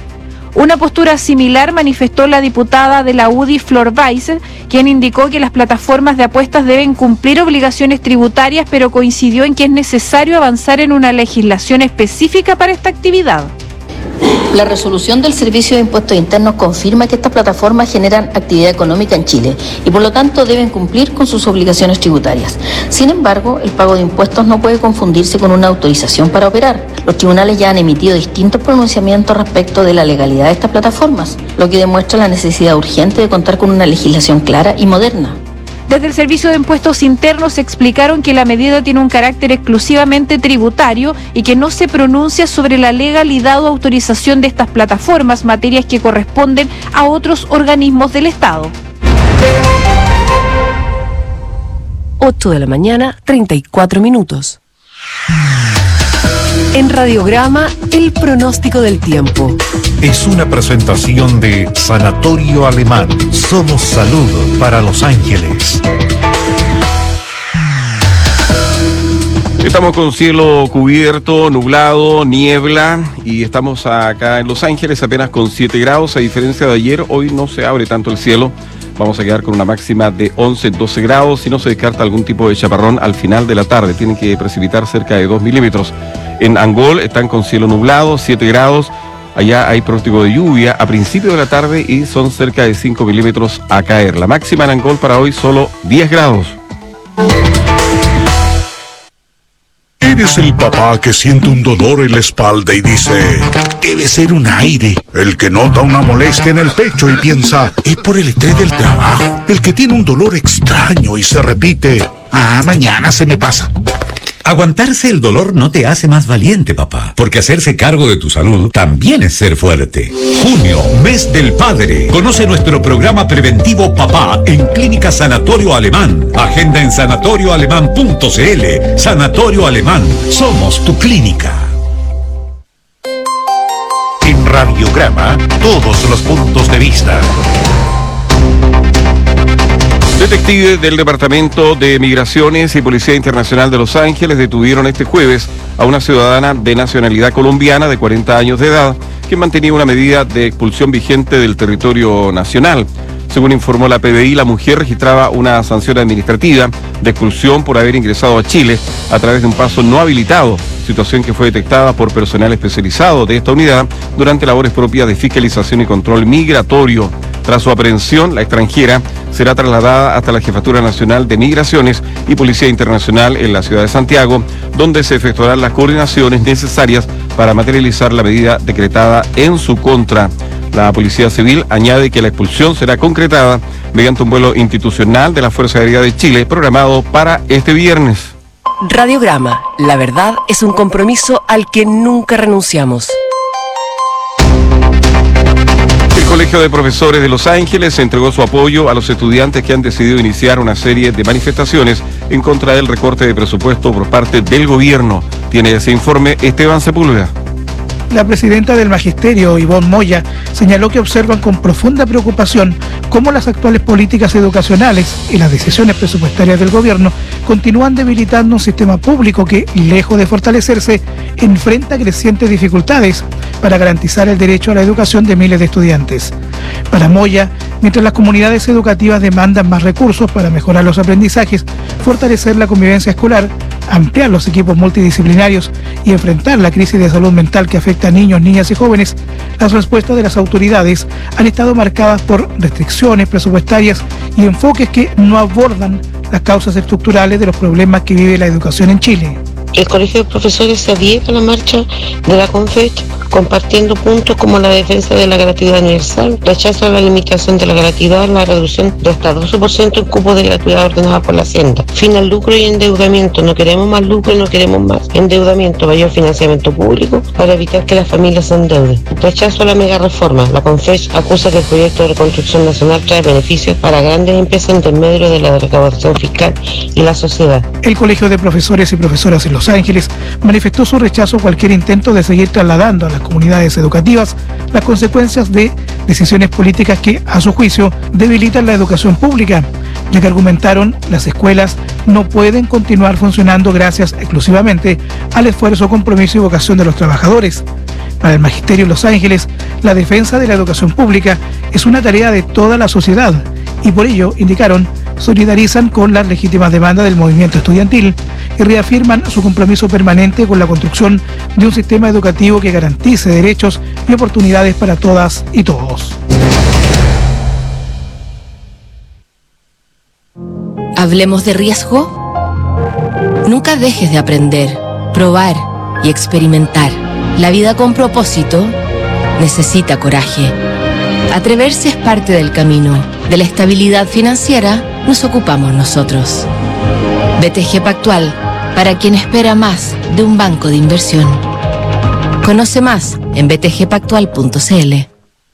Una postura similar manifestó la diputada de la U D I, Flor Weiss, quien indicó que las plataformas de apuestas deben cumplir obligaciones tributarias, pero coincidió en que es necesario avanzar en una legislación específica para esta actividad. La resolución del Servicio de Impuestos Internos confirma que estas plataformas generan actividad económica en Chile y por lo tanto deben cumplir con sus obligaciones tributarias. Sin embargo, el pago de impuestos no puede confundirse con una autorización para operar. Los tribunales ya han emitido distintos pronunciamientos respecto de la legalidad de estas plataformas, lo que demuestra la necesidad urgente de contar con una legislación clara y moderna. Desde el Servicio de Impuestos Internos explicaron que la medida tiene un carácter exclusivamente tributario y que no se pronuncia sobre la legalidad o autorización de estas plataformas, materias que corresponden a otros organismos del Estado. ocho de la mañana, treinta y cuatro minutos. En Radiograma, el pronóstico del tiempo. Es una presentación de Sanatorio Alemán. Somos salud para Los Ángeles. Estamos con cielo cubierto, nublado, niebla y estamos acá en Los Ángeles apenas con siete grados. A diferencia de ayer, hoy no se abre tanto el cielo. Vamos a quedar con una máxima de once, doce grados y no se descarta algún tipo de chaparrón al final de la tarde. Tienen que precipitar cerca de dos milímetros. En Angol están con cielo nublado, siete grados. Allá hay pronóstico de lluvia a principio de la tarde y son cerca de cinco milímetros a caer. La máxima en Angol para hoy solo diez grados. Eres el papá que siente un dolor en la espalda y dice, debe ser un aire. El que nota una molestia en el pecho y piensa, es por el estrés del trabajo. El que tiene un dolor extraño y se repite, ah, mañana se me pasa. Aguantarse el dolor no te hace más valiente, papá, porque hacerse cargo de tu salud también es ser fuerte. Junio, mes del padre. Conoce nuestro programa preventivo Papá en Clínica Sanatorio Alemán. Agenda en sanatorio alemán punto c l. Sanatorio Alemán. Somos tu clínica. En Radiograma, todos los puntos de vista. Detectives del Departamento de Migraciones y Policía Internacional de Los Ángeles detuvieron este jueves a una ciudadana de nacionalidad colombiana de cuarenta años de edad que mantenía una medida de expulsión vigente del territorio nacional. Según informó la P D I, la mujer registraba una sanción administrativa de expulsión por haber ingresado a Chile a través de un paso no habilitado, situación que fue detectada por personal especializado de esta unidad durante labores propias de fiscalización y control migratorio. Tras su aprehensión, la extranjera será trasladada hasta la Jefatura Nacional de Migraciones y Policía Internacional en la ciudad de Santiago, donde se efectuarán las coordinaciones necesarias para materializar la medida decretada en su contra. La Policía Civil añade que la expulsión será concretada mediante un vuelo institucional de la Fuerza Aérea de Chile programado para este viernes. Radiograma, la verdad es un compromiso al que nunca renunciamos. El Colegio de Profesores de Los Ángeles entregó su apoyo a los estudiantes que han decidido iniciar una serie de manifestaciones en contra del recorte de presupuesto por parte del gobierno. Tiene ese informe Esteban Sepúlveda. La presidenta del Magisterio, Ivonne Moya, señaló que observan con profunda preocupación cómo las actuales políticas educacionales y las decisiones presupuestarias del gobierno continúan debilitando un sistema público que, lejos de fortalecerse, enfrenta crecientes dificultades para garantizar el derecho a la educación de miles de estudiantes. Para Moya, mientras las comunidades educativas demandan más recursos para mejorar los aprendizajes, fortalecer la convivencia escolar, ampliar los equipos multidisciplinarios y enfrentar la crisis de salud mental que afecta a niños, niñas y jóvenes, las respuestas de las autoridades han estado marcadas por restricciones presupuestarias y enfoques que no abordan las causas estructurales de los problemas que vive la educación en Chile. El Colegio de Profesores se adhiere a la marcha de la CONFECH, compartiendo puntos como la defensa de la gratuidad universal, rechazo a la limitación de la gratuidad, la reducción de hasta doce por ciento en cupos de gratuidad ordenada por la Hacienda, fin al lucro y endeudamiento. No queremos más lucro y no queremos más endeudamiento, mayor financiamiento público para evitar que las familias se endeuden. Rechazo a la mega reforma. La CONFECH acusa que el proyecto de reconstrucción nacional trae beneficios para grandes empresas en intermedio de la recaudación fiscal y la sociedad. El Colegio de Profesores y Profesoras en Los Ángeles manifestó su rechazo a cualquier intento de seguir trasladando a las comunidades educativas las consecuencias de decisiones políticas que, a su juicio, debilitan la educación pública, ya que argumentaron las escuelas no pueden continuar funcionando gracias exclusivamente al esfuerzo, compromiso y vocación de los trabajadores. Para el Magisterio en Los Ángeles, la defensa de la educación pública es una tarea de toda la sociedad y por ello, indicaron, solidarizan con las legítimas demandas del movimiento estudiantil y reafirman su compromiso permanente con la construcción de un sistema educativo que garantice derechos y oportunidades para todas y todos. Hablemos de riesgo. Nunca dejes de aprender, probar y experimentar. La vida con propósito necesita coraje. Atreverse es parte del camino. De la estabilidad financiera nos ocupamos nosotros. B T G Pactual, para quien espera más de un banco de inversión. Conoce más en b t g pactual punto c l.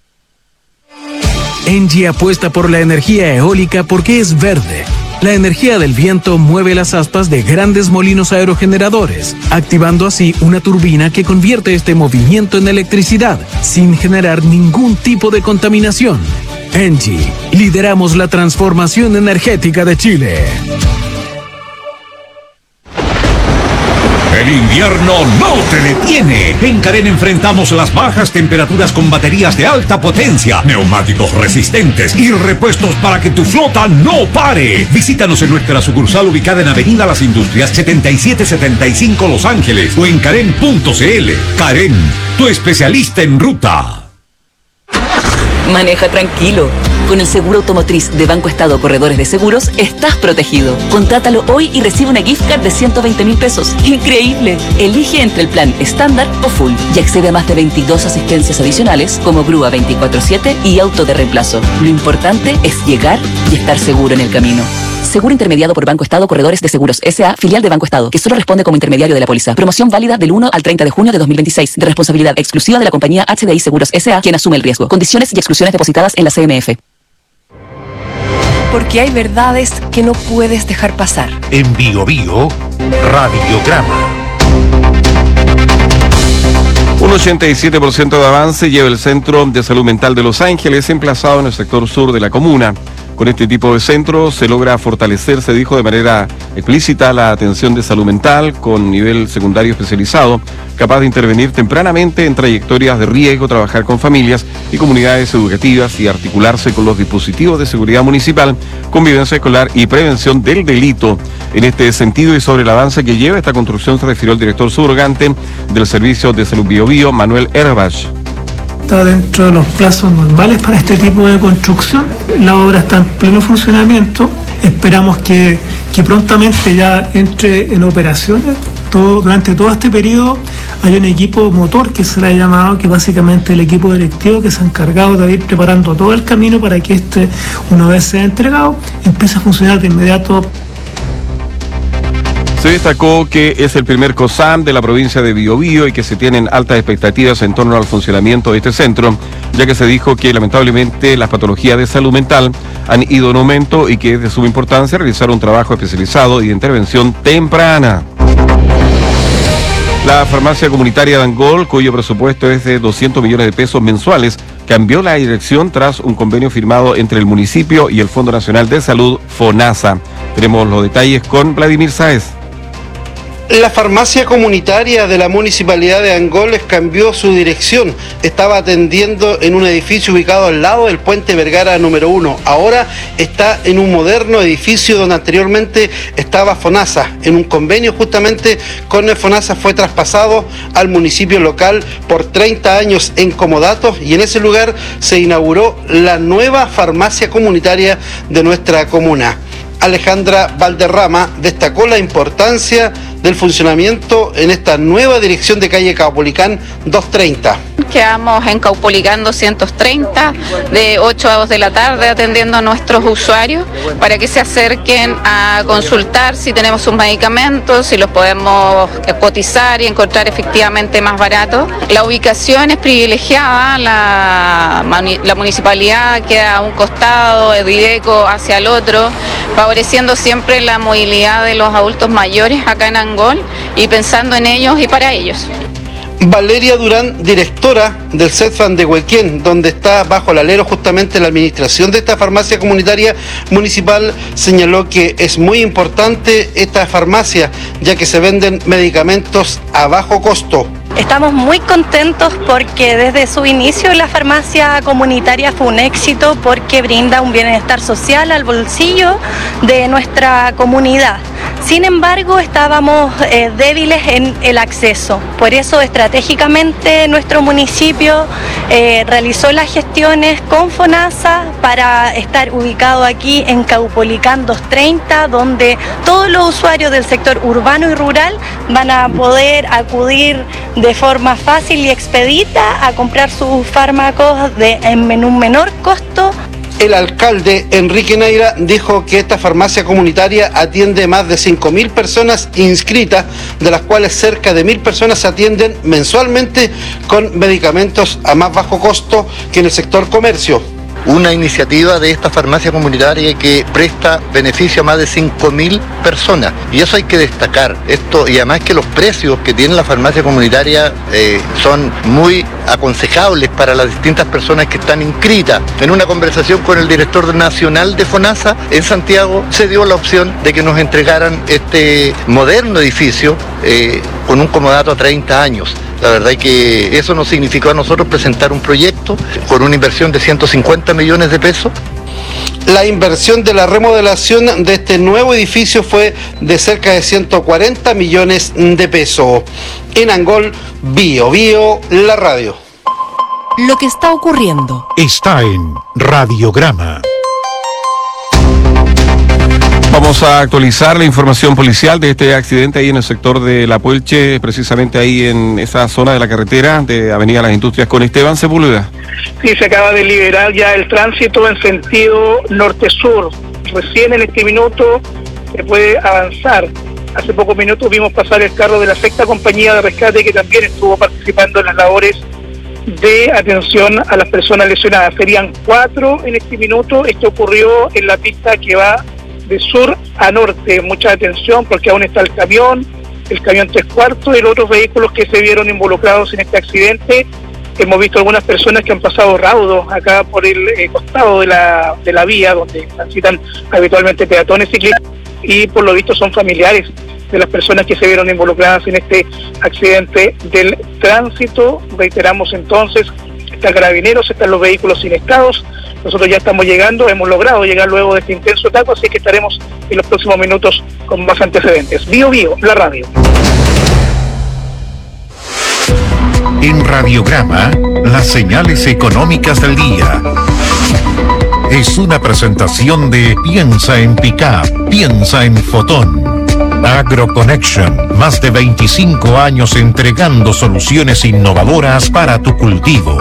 Engie apuesta por la energía eólica porque es verde. La energía del viento mueve las aspas de grandes molinos aerogeneradores, activando así una turbina que convierte este movimiento en electricidad, sin generar ningún tipo de contaminación. Engie, lideramos la transformación energética de Chile. El invierno no te detiene. En Carén enfrentamos las bajas temperaturas con baterías de alta potencia, neumáticos resistentes y repuestos para que tu flota no pare. Visítanos en nuestra sucursal ubicada en Avenida Las Industrias setenta y siete setenta y cinco Los Ángeles o en carén punto c l. Carén, tu especialista en ruta. Maneja tranquilo. Con el seguro automotriz de Banco Estado Corredores de Seguros, estás protegido. Contrátalo hoy y recibe una gift card de ciento veinte mil pesos. ¡Increíble! Elige entre el plan estándar o full y accede a más de veintidós asistencias adicionales como grúa veinticuatro siete y auto de reemplazo. Lo importante es llegar y estar seguro en el camino. Seguro intermediado por Banco Estado Corredores de Seguros S A, filial de Banco Estado, que solo responde como intermediario de la póliza. Promoción válida del uno al treinta de junio de dos mil veintiséis, de responsabilidad exclusiva de la compañía H D I Seguros S A, quien asume el riesgo. Condiciones y exclusiones depositadas en la C M F. Porque hay verdades que no puedes dejar pasar. En Bio Bio, radiograma. Un ochenta y siete por ciento de avance lleva el Centro de Salud Mental de Los Ángeles, emplazado en el sector sur de la comuna. Con este tipo de centros se logra fortalecer, se dijo de manera explícita, la atención de salud mental con nivel secundario especializado, capaz de intervenir tempranamente en trayectorias de riesgo, trabajar con familias y comunidades educativas y articularse con los dispositivos de seguridad municipal, convivencia escolar y prevención del delito. En este sentido y sobre el avance que lleva esta construcción se refirió el director subrogante del Servicio de Salud Bio Bio, Manuel Herbach. Está dentro de los plazos normales para este tipo de construcción. La obra está en pleno funcionamiento. Esperamos que, que prontamente ya entre en operaciones. Todo, durante todo este periodo hay un equipo motor que se le ha llamado, que básicamente el equipo directivo que se ha encargado de ir preparando todo el camino para que este, una vez sea entregado, empiece a funcionar de inmediato. Se destacó que es el primer COSAM de la provincia de Biobío y que se tienen altas expectativas en torno al funcionamiento de este centro, ya que se dijo que lamentablemente las patologías de salud mental han ido en aumento y que es de suma importancia realizar un trabajo especializado y de intervención temprana. La farmacia comunitaria de Angol, cuyo presupuesto es de doscientos millones de pesos mensuales, cambió la dirección tras un convenio firmado entre el municipio y el Fondo Nacional de Salud, FONASA. Tenemos los detalles con Vladimir Sáez. La farmacia comunitaria de la Municipalidad de Angoles cambió su dirección. Estaba atendiendo en un edificio ubicado al lado del Puente Vergara número uno. Ahora está en un moderno edificio donde anteriormente estaba FONASA. En un convenio justamente con el FONASA fue traspasado al municipio local por treinta años en comodatos y en ese lugar se inauguró la nueva farmacia comunitaria de nuestra comuna. Alejandra Valderrama destacó la importancia del funcionamiento en esta nueva dirección de calle Caupolicán doscientos treinta. Quedamos en Caupolicán doscientos treinta de ocho a dos de la tarde atendiendo a nuestros usuarios para que se acerquen a consultar si tenemos sus medicamentos, si los podemos cotizar y encontrar efectivamente más baratos. La ubicación es privilegiada, la, la municipalidad queda a un costado, el Videco hacia el otro, favoreciendo siempre la movilidad de los adultos mayores acá en Angol y pensando en ellos y para ellos. Valeria Durán, directora del CETFAN de Huequén, donde está bajo el alero justamente la administración de esta farmacia comunitaria municipal, señaló que es muy importante esta farmacia, ya que se venden medicamentos a bajo costo. Estamos muy contentos porque desde su inicio la farmacia comunitaria fue un éxito porque brinda un bienestar social al bolsillo de nuestra comunidad. Sin embargo, estábamos eh, débiles en el acceso. Por eso, estratégicamente, nuestro municipio eh, realizó las gestiones con FONASA para estar ubicado aquí en Caupolicán doscientos treinta, donde todos los usuarios del sector urbano y rural van a poder acudir de forma fácil y expedita a comprar sus fármacos de, en un menor costo. El alcalde Enrique Neira dijo que esta farmacia comunitaria atiende más de cinco mil personas inscritas, de las cuales cerca de mil personas se atienden mensualmente con medicamentos a más bajo costo que en el sector comercio. Una iniciativa de esta farmacia comunitaria que presta beneficio a más de cinco mil personas. Y eso hay que destacar. Esto, y además que los precios que tiene la farmacia comunitaria eh, son muy aconsejables para las distintas personas que están inscritas. En una conversación con el director nacional de FONASA en Santiago se dio la opción de que nos entregaran este moderno edificio eh, con un comodato a treinta años. La verdad es que eso nos significó a nosotros presentar un proyecto con una inversión de ciento cincuenta millones de pesos. La inversión de la remodelación de este nuevo edificio fue de cerca de ciento cuarenta millones de pesos. En Angol, Bio Bio, la radio. Lo que está ocurriendo Está en Radiograma. Vamos a actualizar la información policial de este accidente ahí en el sector de La Puelche, precisamente ahí en esa zona de la carretera de Avenida Las Industrias con Esteban Sepúlveda. Sí, se acaba de liberar ya el tránsito en sentido norte-sur. Recién en este minuto se puede avanzar. Hace pocos minutos vimos pasar el carro de la sexta compañía de rescate que también estuvo participando en las labores de atención a las personas lesionadas. Serían cuatro en este minuto. Esto ocurrió en la pista que va de sur a norte. Mucha atención porque aún está el camión, el camión tres cuartos y los otros vehículos que se vieron involucrados en este accidente. Hemos visto algunas personas que han pasado raudo acá por el eh, costado de la, de la vía donde transitan habitualmente peatones, ciclistas, y por lo visto son familiares de las personas que se vieron involucradas en este accidente del tránsito. Reiteramos entonces, están carabineros, están los vehículos sinestados. Nosotros ya estamos llegando, hemos logrado llegar luego de este intenso ataque, así que estaremos en los próximos minutos con más antecedentes. Bio Bio, la radio. En Radiograma, las señales económicas del día. Es una presentación de Piensa en Pickup, piensa en Fotón. AgroConnection, más de veinticinco años entregando soluciones innovadoras para tu cultivo.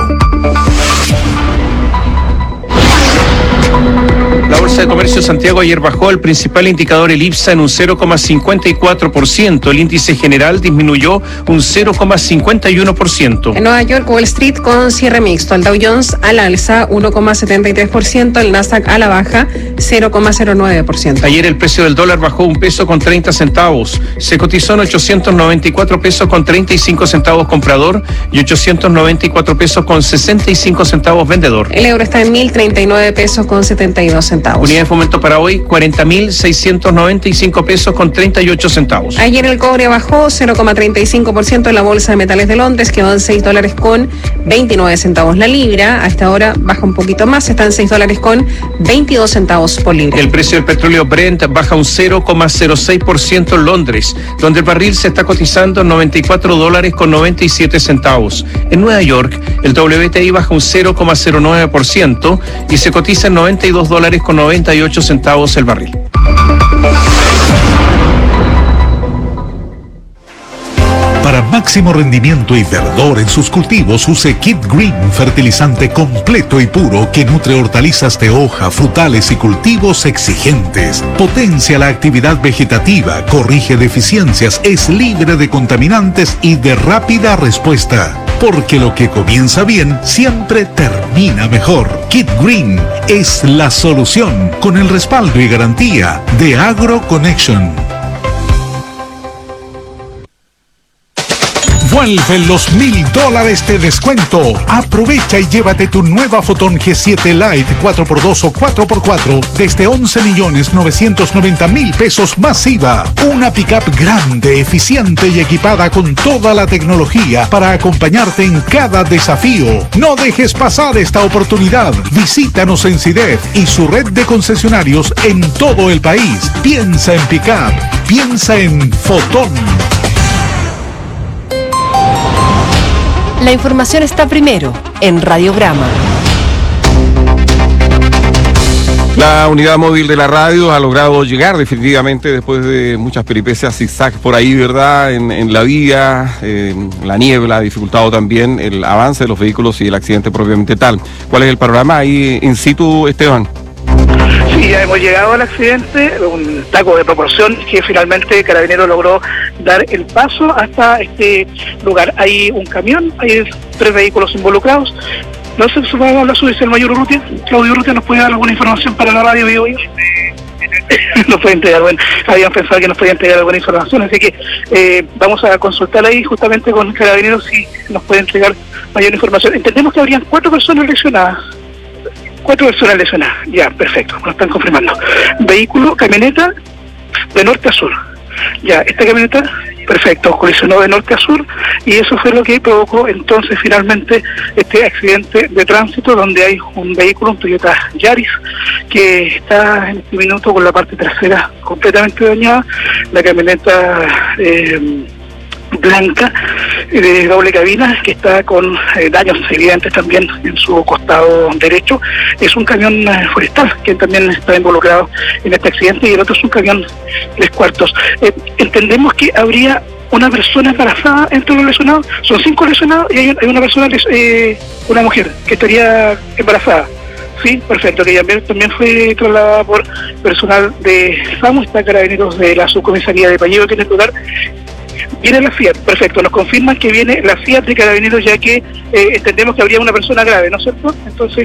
La Bolsa de Comercio de Santiago ayer bajó, el principal indicador, el IPSA, en un cero coma cincuenta y cuatro por ciento. El índice general disminuyó un cero coma cincuenta y uno por ciento. En Nueva York, Wall Street con cierre mixto. El Dow Jones al alza uno coma setenta y tres por ciento, el Nasdaq a la baja cero coma cero nueve por ciento. Ayer el precio del dólar bajó un peso con treinta centavos. Se cotizó en ochocientos noventa y cuatro pesos con treinta y cinco centavos comprador y ochocientos noventa y cuatro pesos con sesenta y cinco centavos vendedor. El euro está en mil treinta y nueve pesos con setenta y dos centavos. Unidad de fomento para hoy, cuarenta mil seiscientos noventa y cinco pesos con treinta y ocho centavos. Ayer el cobre bajó cero coma treinta y cinco por ciento en la Bolsa de Metales de Londres, quedó en seis dólares con veintinueve centavos la libra. A esta hora baja un poquito más, está en seis dólares con veintidós centavos por libra. El precio del petróleo Brent baja un cero coma cero seis por ciento en Londres, donde el barril se está cotizando en noventa y cuatro dólares con noventa y siete centavos. En Nueva York, el W T I baja un cero coma cero nueve por ciento y se cotiza en noventa y dos dólares con noventa y ocho centavos el barril. Para máximo rendimiento y verdor en sus cultivos, use Kit Green, fertilizante completo y puro que nutre hortalizas de hoja, frutales y cultivos exigentes. Potencia la actividad vegetativa, corrige deficiencias, es libre de contaminantes y de rápida respuesta. Porque lo que comienza bien siempre termina mejor. Kit Green es la solución con el respaldo y garantía de AgroConnection. Vuelven los mil dólares de descuento. Aprovecha y llévate tu nueva Fotón G siete Lite cuatro por dos o cuatro por cuatro desde once millones novecientos noventa mil pesos masiva. Una pickup grande, eficiente y equipada con toda la tecnología para acompañarte en cada desafío. No dejes pasar esta oportunidad. Visítanos en CIDEF y su red de concesionarios en todo el país. Piensa en pickup. Piensa en Fotón. La información está primero en Radiograma. La unidad móvil de la radio ha logrado llegar definitivamente después de muchas peripecias zigzag por ahí, ¿verdad? En, en la vía, eh, la niebla ha dificultado también el avance de los vehículos y el accidente propiamente tal. ¿Cuál es el panorama ahí in situ, Esteban? Sí, ya hemos llegado al accidente, un taco de proporción que finalmente Carabineros logró dar el paso hasta este lugar. Hay un camión, hay tres vehículos involucrados. No sé si va a hablar su el mayor Urrutia. Claudio Urrutia nos puede dar alguna información para la radio Bio Bio. Nos puede entregar, bueno, habían pensado que nos podía entregar alguna información, así que eh, vamos a consultar ahí justamente con Carabineros si nos puede entregar mayor información. Entendemos que habrían cuatro personas lesionadas. Cuatro personas lesionadas, ya, perfecto, nos están confirmando. Vehículo, camioneta, de norte a sur. Ya, esta camioneta perfecto, colisionó de norte a sur y eso fue lo que provocó entonces finalmente este accidente de tránsito donde hay un vehículo, un Toyota Yaris, que está en este minuto con la parte trasera completamente dañada, la camioneta eh, blanca de doble cabina que está con eh, daños evidentes también en su costado derecho. Es un camión eh, forestal que también está involucrado en este accidente y el otro es un camión tres cuartos. Eh, entendemos que habría una persona embarazada entre los lesionados, son cinco lesionados y hay, hay una persona, eh, una mujer que estaría embarazada. Sí, perfecto, que también, también fue trasladada por personal de SAMU, está Carabineros de la subcomisaría de Pañedo, tiene que lugar. Viene la Fiat, perfecto, nos confirman que viene la Fiat de Carabineros ya que eh, entendemos que habría una persona grave, ¿no es cierto? Entonces,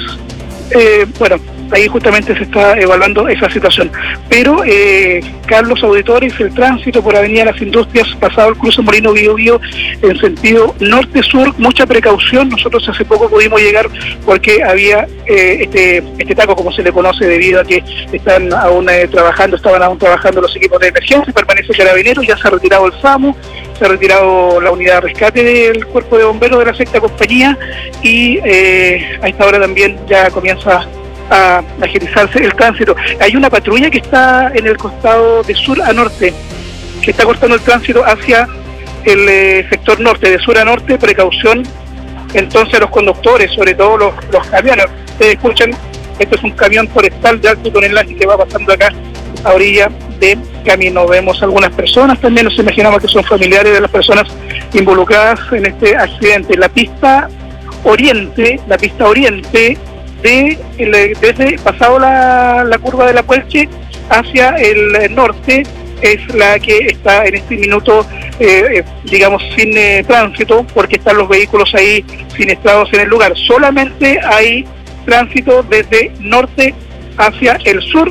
eh, bueno, ahí justamente se está evaluando esa situación. Pero, eh, Carlos Auditores, el tránsito por Avenida Las Industrias, pasado el cruce Molino Bío Bío, en sentido norte-sur, mucha precaución. Nosotros hace poco pudimos llegar porque había eh, este este taco, como se le conoce, debido a que están aún eh, trabajando, estaban aún trabajando los equipos de emergencia, permanece Carabineros, ya se ha retirado el SAMU, se ha retirado la unidad de rescate del cuerpo de bomberos de la sexta compañía y eh, a esta hora también ya comienza a agilizarse el tránsito. Hay una patrulla que está en el costado de sur a norte, que está cortando el tránsito hacia el eh, sector norte, de sur a norte, precaución entonces a los conductores, sobre todo los, los camiones. Ustedes escuchan, este es un camión forestal de alto tonelaje que va pasando acá a orilla de camino. Vemos algunas personas también, nos imaginamos que son familiares de las personas involucradas en este accidente. La pista oriente, la pista oriente de el, desde pasado la, la curva de la Puelche hacia el norte es la que está en este minuto, eh, eh, digamos, sin eh, tránsito, porque están los vehículos ahí siniestrados en el lugar. Solamente hay tránsito desde norte hacia el sur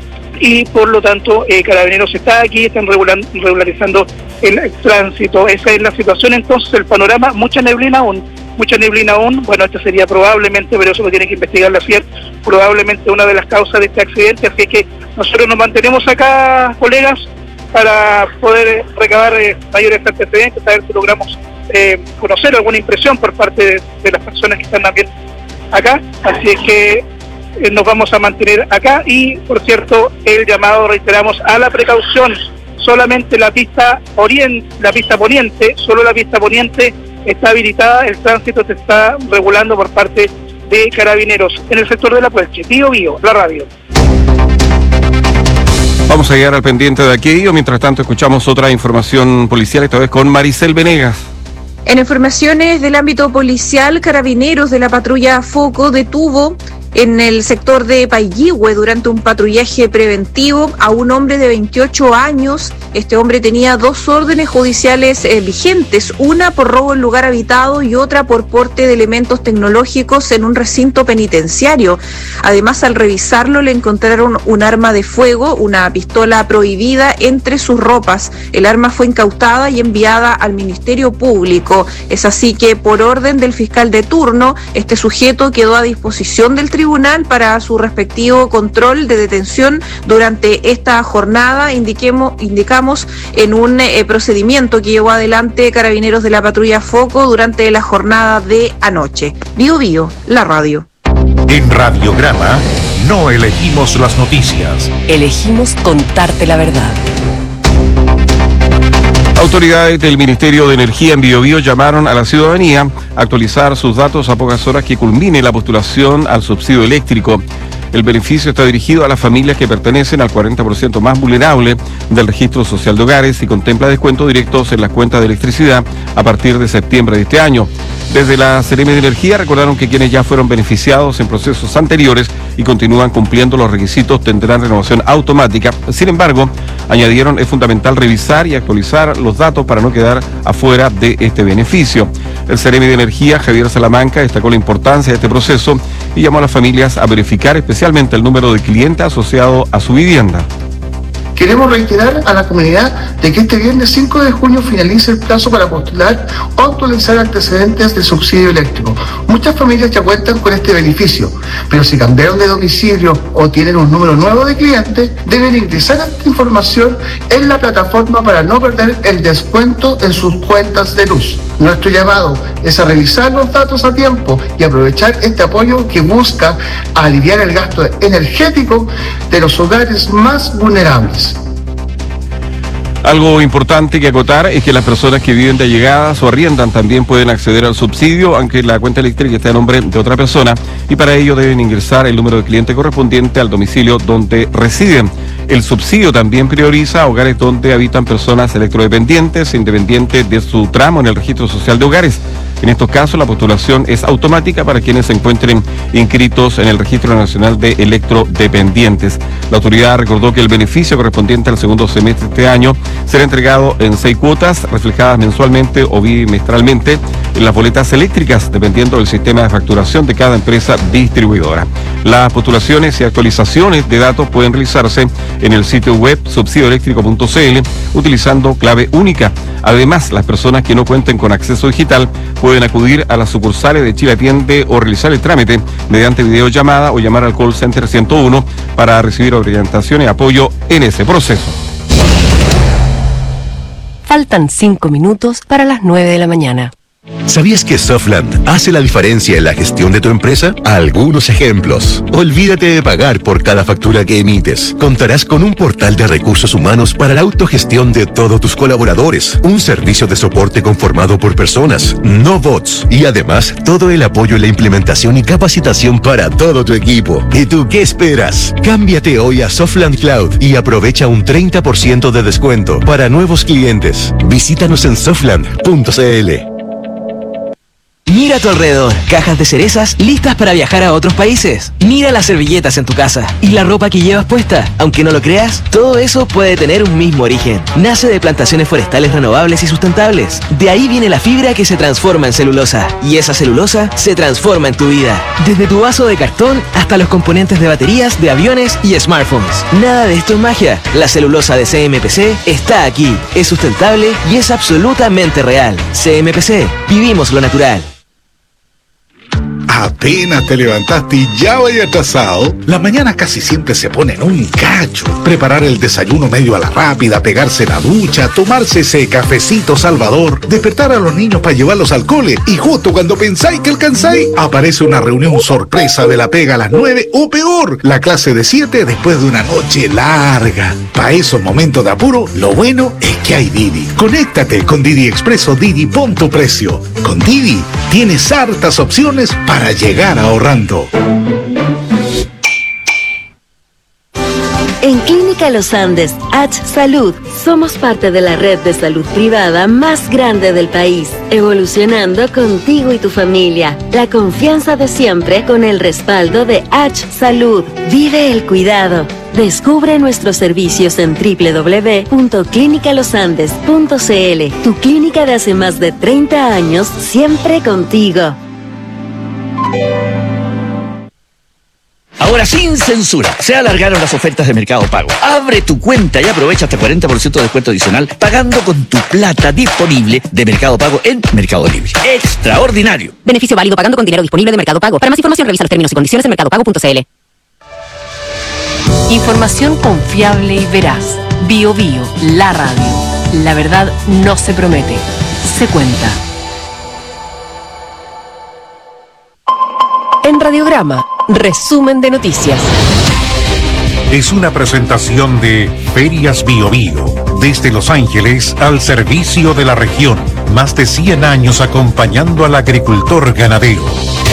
y por lo tanto eh, Carabineros está aquí, están regular, regularizando el, el tránsito. Esa es la situación entonces, el panorama, mucha neblina aún, mucha neblina aún, bueno, esta sería probablemente, pero eso lo tiene que investigar la Fiat, probablemente una de las causas de este accidente, así que nosotros nos mantenemos acá, colegas, para poder recabar eh, mayores antecedentes, a ver si logramos eh, conocer alguna impresión por parte de, de las personas que están también acá, así es que eh, nos vamos a mantener acá y, por cierto, el llamado, reiteramos, a la precaución, solamente la pista oriente, la pista poniente, solo la pista poniente está habilitada, el tránsito se está regulando por parte de Carabineros en el sector de la Puelche. Bío Bío, la radio. Vamos a llegar al pendiente de aquello, mientras tanto escuchamos otra información policial, esta vez con Maricel Venegas. En informaciones del ámbito policial, Carabineros de la patrulla Foco detuvo en el sector de Paillihue durante un patrullaje preventivo a un hombre de veintiocho años. Este hombre tenía dos órdenes judiciales eh, vigentes, una por robo en lugar habitado y otra por porte de elementos tecnológicos en un recinto penitenciario. Además, al revisarlo le encontraron un arma de fuego, una pistola prohibida entre sus ropas. El arma fue incautada y enviada al Ministerio Público. Es así que, por orden del fiscal de turno, este sujeto quedó a disposición del tribunal tribunal para su respectivo control de detención durante esta jornada, indiquemos, indicamos en un eh, procedimiento que llevó adelante Carabineros de la patrulla Foco durante la jornada de anoche. Bío Bío, la radio. En Radiograma no elegimos las noticias. Elegimos contarte la verdad. Autoridades del Ministerio de Energía en Biobío llamaron a la ciudadanía a actualizar sus datos a pocas horas que culmine la postulación al subsidio eléctrico. El beneficio está dirigido a las familias que pertenecen al cuarenta por ciento más vulnerable del registro social de hogares y contempla descuentos directos en las cuentas de electricidad a partir de septiembre de este año. Desde la Seremi de Energía recordaron que quienes ya fueron beneficiados en procesos anteriores y continúan cumpliendo los requisitos tendrán renovación automática. Sin embargo, añadieron es fundamental revisar y actualizar los datos para no quedar afuera de este beneficio. El Seremi de Energía, Javier Salamanca, destacó la importancia de este proceso y llamó a las familias a verificar especialmente el número de clientes asociado a su vivienda. Queremos reiterar a la comunidad de que este viernes cinco de junio finaliza el plazo para postular o actualizar antecedentes de subsidio eléctrico. Muchas familias ya cuentan con este beneficio, pero si cambiaron de domicilio o tienen un número nuevo de clientes, deben ingresar esta información en la plataforma para no perder el descuento en sus cuentas de luz. Nuestro llamado es a revisar los datos a tiempo y aprovechar este apoyo que busca aliviar el gasto energético de los hogares más vulnerables. Algo importante que acotar es que las personas que viven de allegadas o arriendan también pueden acceder al subsidio, aunque la cuenta eléctrica esté a nombre de otra persona, y para ello deben ingresar el número de cliente correspondiente al domicilio donde residen. El subsidio también prioriza a hogares donde habitan personas electrodependientes, independientes de su tramo en el registro social de hogares. En estos casos, la postulación es automática para quienes se encuentren inscritos en el Registro Nacional de Electrodependientes. La autoridad recordó que el beneficio correspondiente al segundo semestre de este año será entregado en seis cuotas, reflejadas mensualmente o bimestralmente en las boletas eléctricas, dependiendo del sistema de facturación de cada empresa distribuidora. Las postulaciones y actualizaciones de datos pueden realizarse en el sitio web subsidio eléctrico punto c l utilizando clave única. Además, las personas que no cuenten con acceso digital pueden acudir a las sucursales de Chile Atiende o realizar el trámite mediante videollamada o llamar al call center ciento uno para recibir orientación y apoyo en ese proceso. Faltan cinco minutos para las nueve de la mañana. ¿Sabías que Softland hace la diferencia en la gestión de tu empresa? Algunos ejemplos. Olvídate de pagar por cada factura que emites. Contarás con un portal de recursos humanos para la autogestión de todos tus colaboradores. Un servicio de soporte conformado por personas, no bots. Y además, todo el apoyo en la implementación y capacitación para todo tu equipo. ¿Y tú qué esperas? Cámbiate hoy a Softland Cloud y aprovecha un treinta por ciento de descuento para nuevos clientes. Visítanos en softland punto c l. Mira a tu alrededor, cajas de cerezas listas para viajar a otros países. Mira las servilletas en tu casa y la ropa que llevas puesta. Aunque no lo creas, todo eso puede tener un mismo origen. Nace de plantaciones forestales renovables y sustentables. De ahí viene la fibra que se transforma en celulosa. Y esa celulosa se transforma en tu vida. Desde tu vaso de cartón hasta los componentes de baterías, de aviones y smartphones. Nada de esto es magia. La celulosa de C M P C está aquí. Es sustentable y es absolutamente real. C M P C. Vivimos lo natural. Apenas te levantaste y ya vaya atrasado. Las mañanas casi siempre se ponen un cacho. Preparar el desayuno medio a la rápida, pegarse la ducha, tomarse ese cafecito salvador, despertar a los niños para llevarlos al cole y justo cuando pensáis que alcanzáis, aparece una reunión sorpresa de la pega a las nueve o peor, la clase de siete después de una noche larga. Para esos momentos de apuro, lo bueno es que hay Didi. Conéctate con Didi Expreso Didi Punto Precio. Con Didi tienes hartas opciones para llegar ahorrando. En Clínica Los Andes, H Salud, somos parte de la red de salud privada más grande del país, evolucionando contigo y tu familia. La confianza de siempre con el respaldo de H Salud. Vive el cuidado. Descubre nuestros servicios en doble u doble u doble u punto clínica los andes punto c l. Tu clínica de hace más de treinta años, siempre contigo. Ahora sin censura, se alargaron las ofertas de Mercado Pago. Abre tu cuenta y aprovecha hasta cuarenta por ciento de descuento adicional pagando con tu plata disponible de Mercado Pago en Mercado Libre. ¡Extraordinario! Beneficio válido pagando con dinero disponible de Mercado Pago. Para más información revisa los términos y condiciones en mercado pago punto c l. Información confiable y veraz. Bio Bio, la radio. La verdad no se promete, se cuenta. En Radiograma, resumen de noticias. Es una presentación de Ferias Bio Bio, desde Los Ángeles al servicio de la región. Más de cien años acompañando al agricultor ganadero.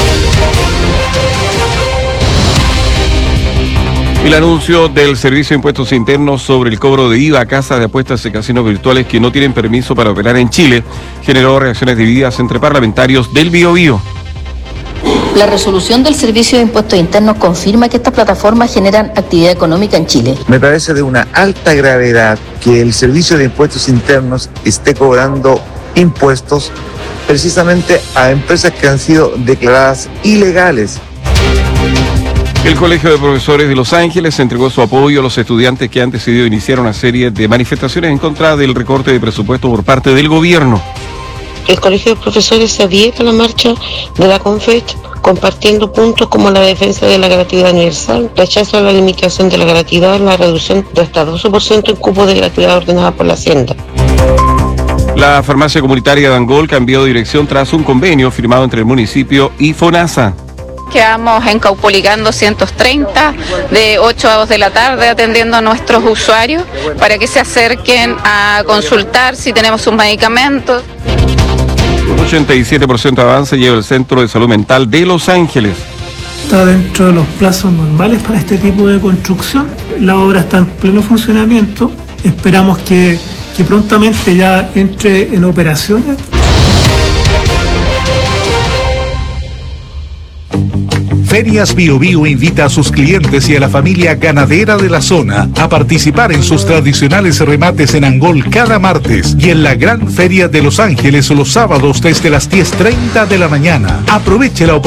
El anuncio del Servicio de Impuestos Internos sobre el cobro de I V A a casas de apuestas y casinos virtuales que no tienen permiso para operar en Chile generó reacciones divididas entre parlamentarios del Bio Bio. La resolución del Servicio de Impuestos Internos confirma que estas plataformas generan actividad económica en Chile. Me parece de una alta gravedad que el Servicio de Impuestos Internos esté cobrando impuestos precisamente a empresas que han sido declaradas ilegales. El Colegio de Profesores de Los Ángeles entregó su apoyo a los estudiantes que han decidido iniciar una serie de manifestaciones en contra del recorte de presupuesto por parte del gobierno. El Colegio de Profesores se adhiere a la marcha de la CONFET, compartiendo puntos como la defensa de la gratuidad universal, rechazo a la limitación de la gratuidad, la reducción de hasta doce por ciento en cupos de gratuidad ordenada por la Hacienda. La farmacia comunitaria de Angol cambió de dirección tras un convenio firmado entre el municipio y FONASA. Quedamos en Caupolicán doscientos treinta de ocho a dos de la tarde atendiendo a nuestros usuarios para que se acerquen a consultar si tenemos sus medicamentos. Un ochenta y siete por ciento de avance lleva el Centro de Salud Mental de Los Ángeles. Está dentro de los plazos normales para este tipo de construcción. La obra está en pleno funcionamiento. Esperamos que, que prontamente ya entre en operaciones. Ferias Bio Bio invita a sus clientes y a la familia ganadera de la zona a participar en sus tradicionales remates en Angol cada martes y en la Gran Feria de Los Ángeles los sábados desde las diez treinta de la mañana. Aproveche la oportunidad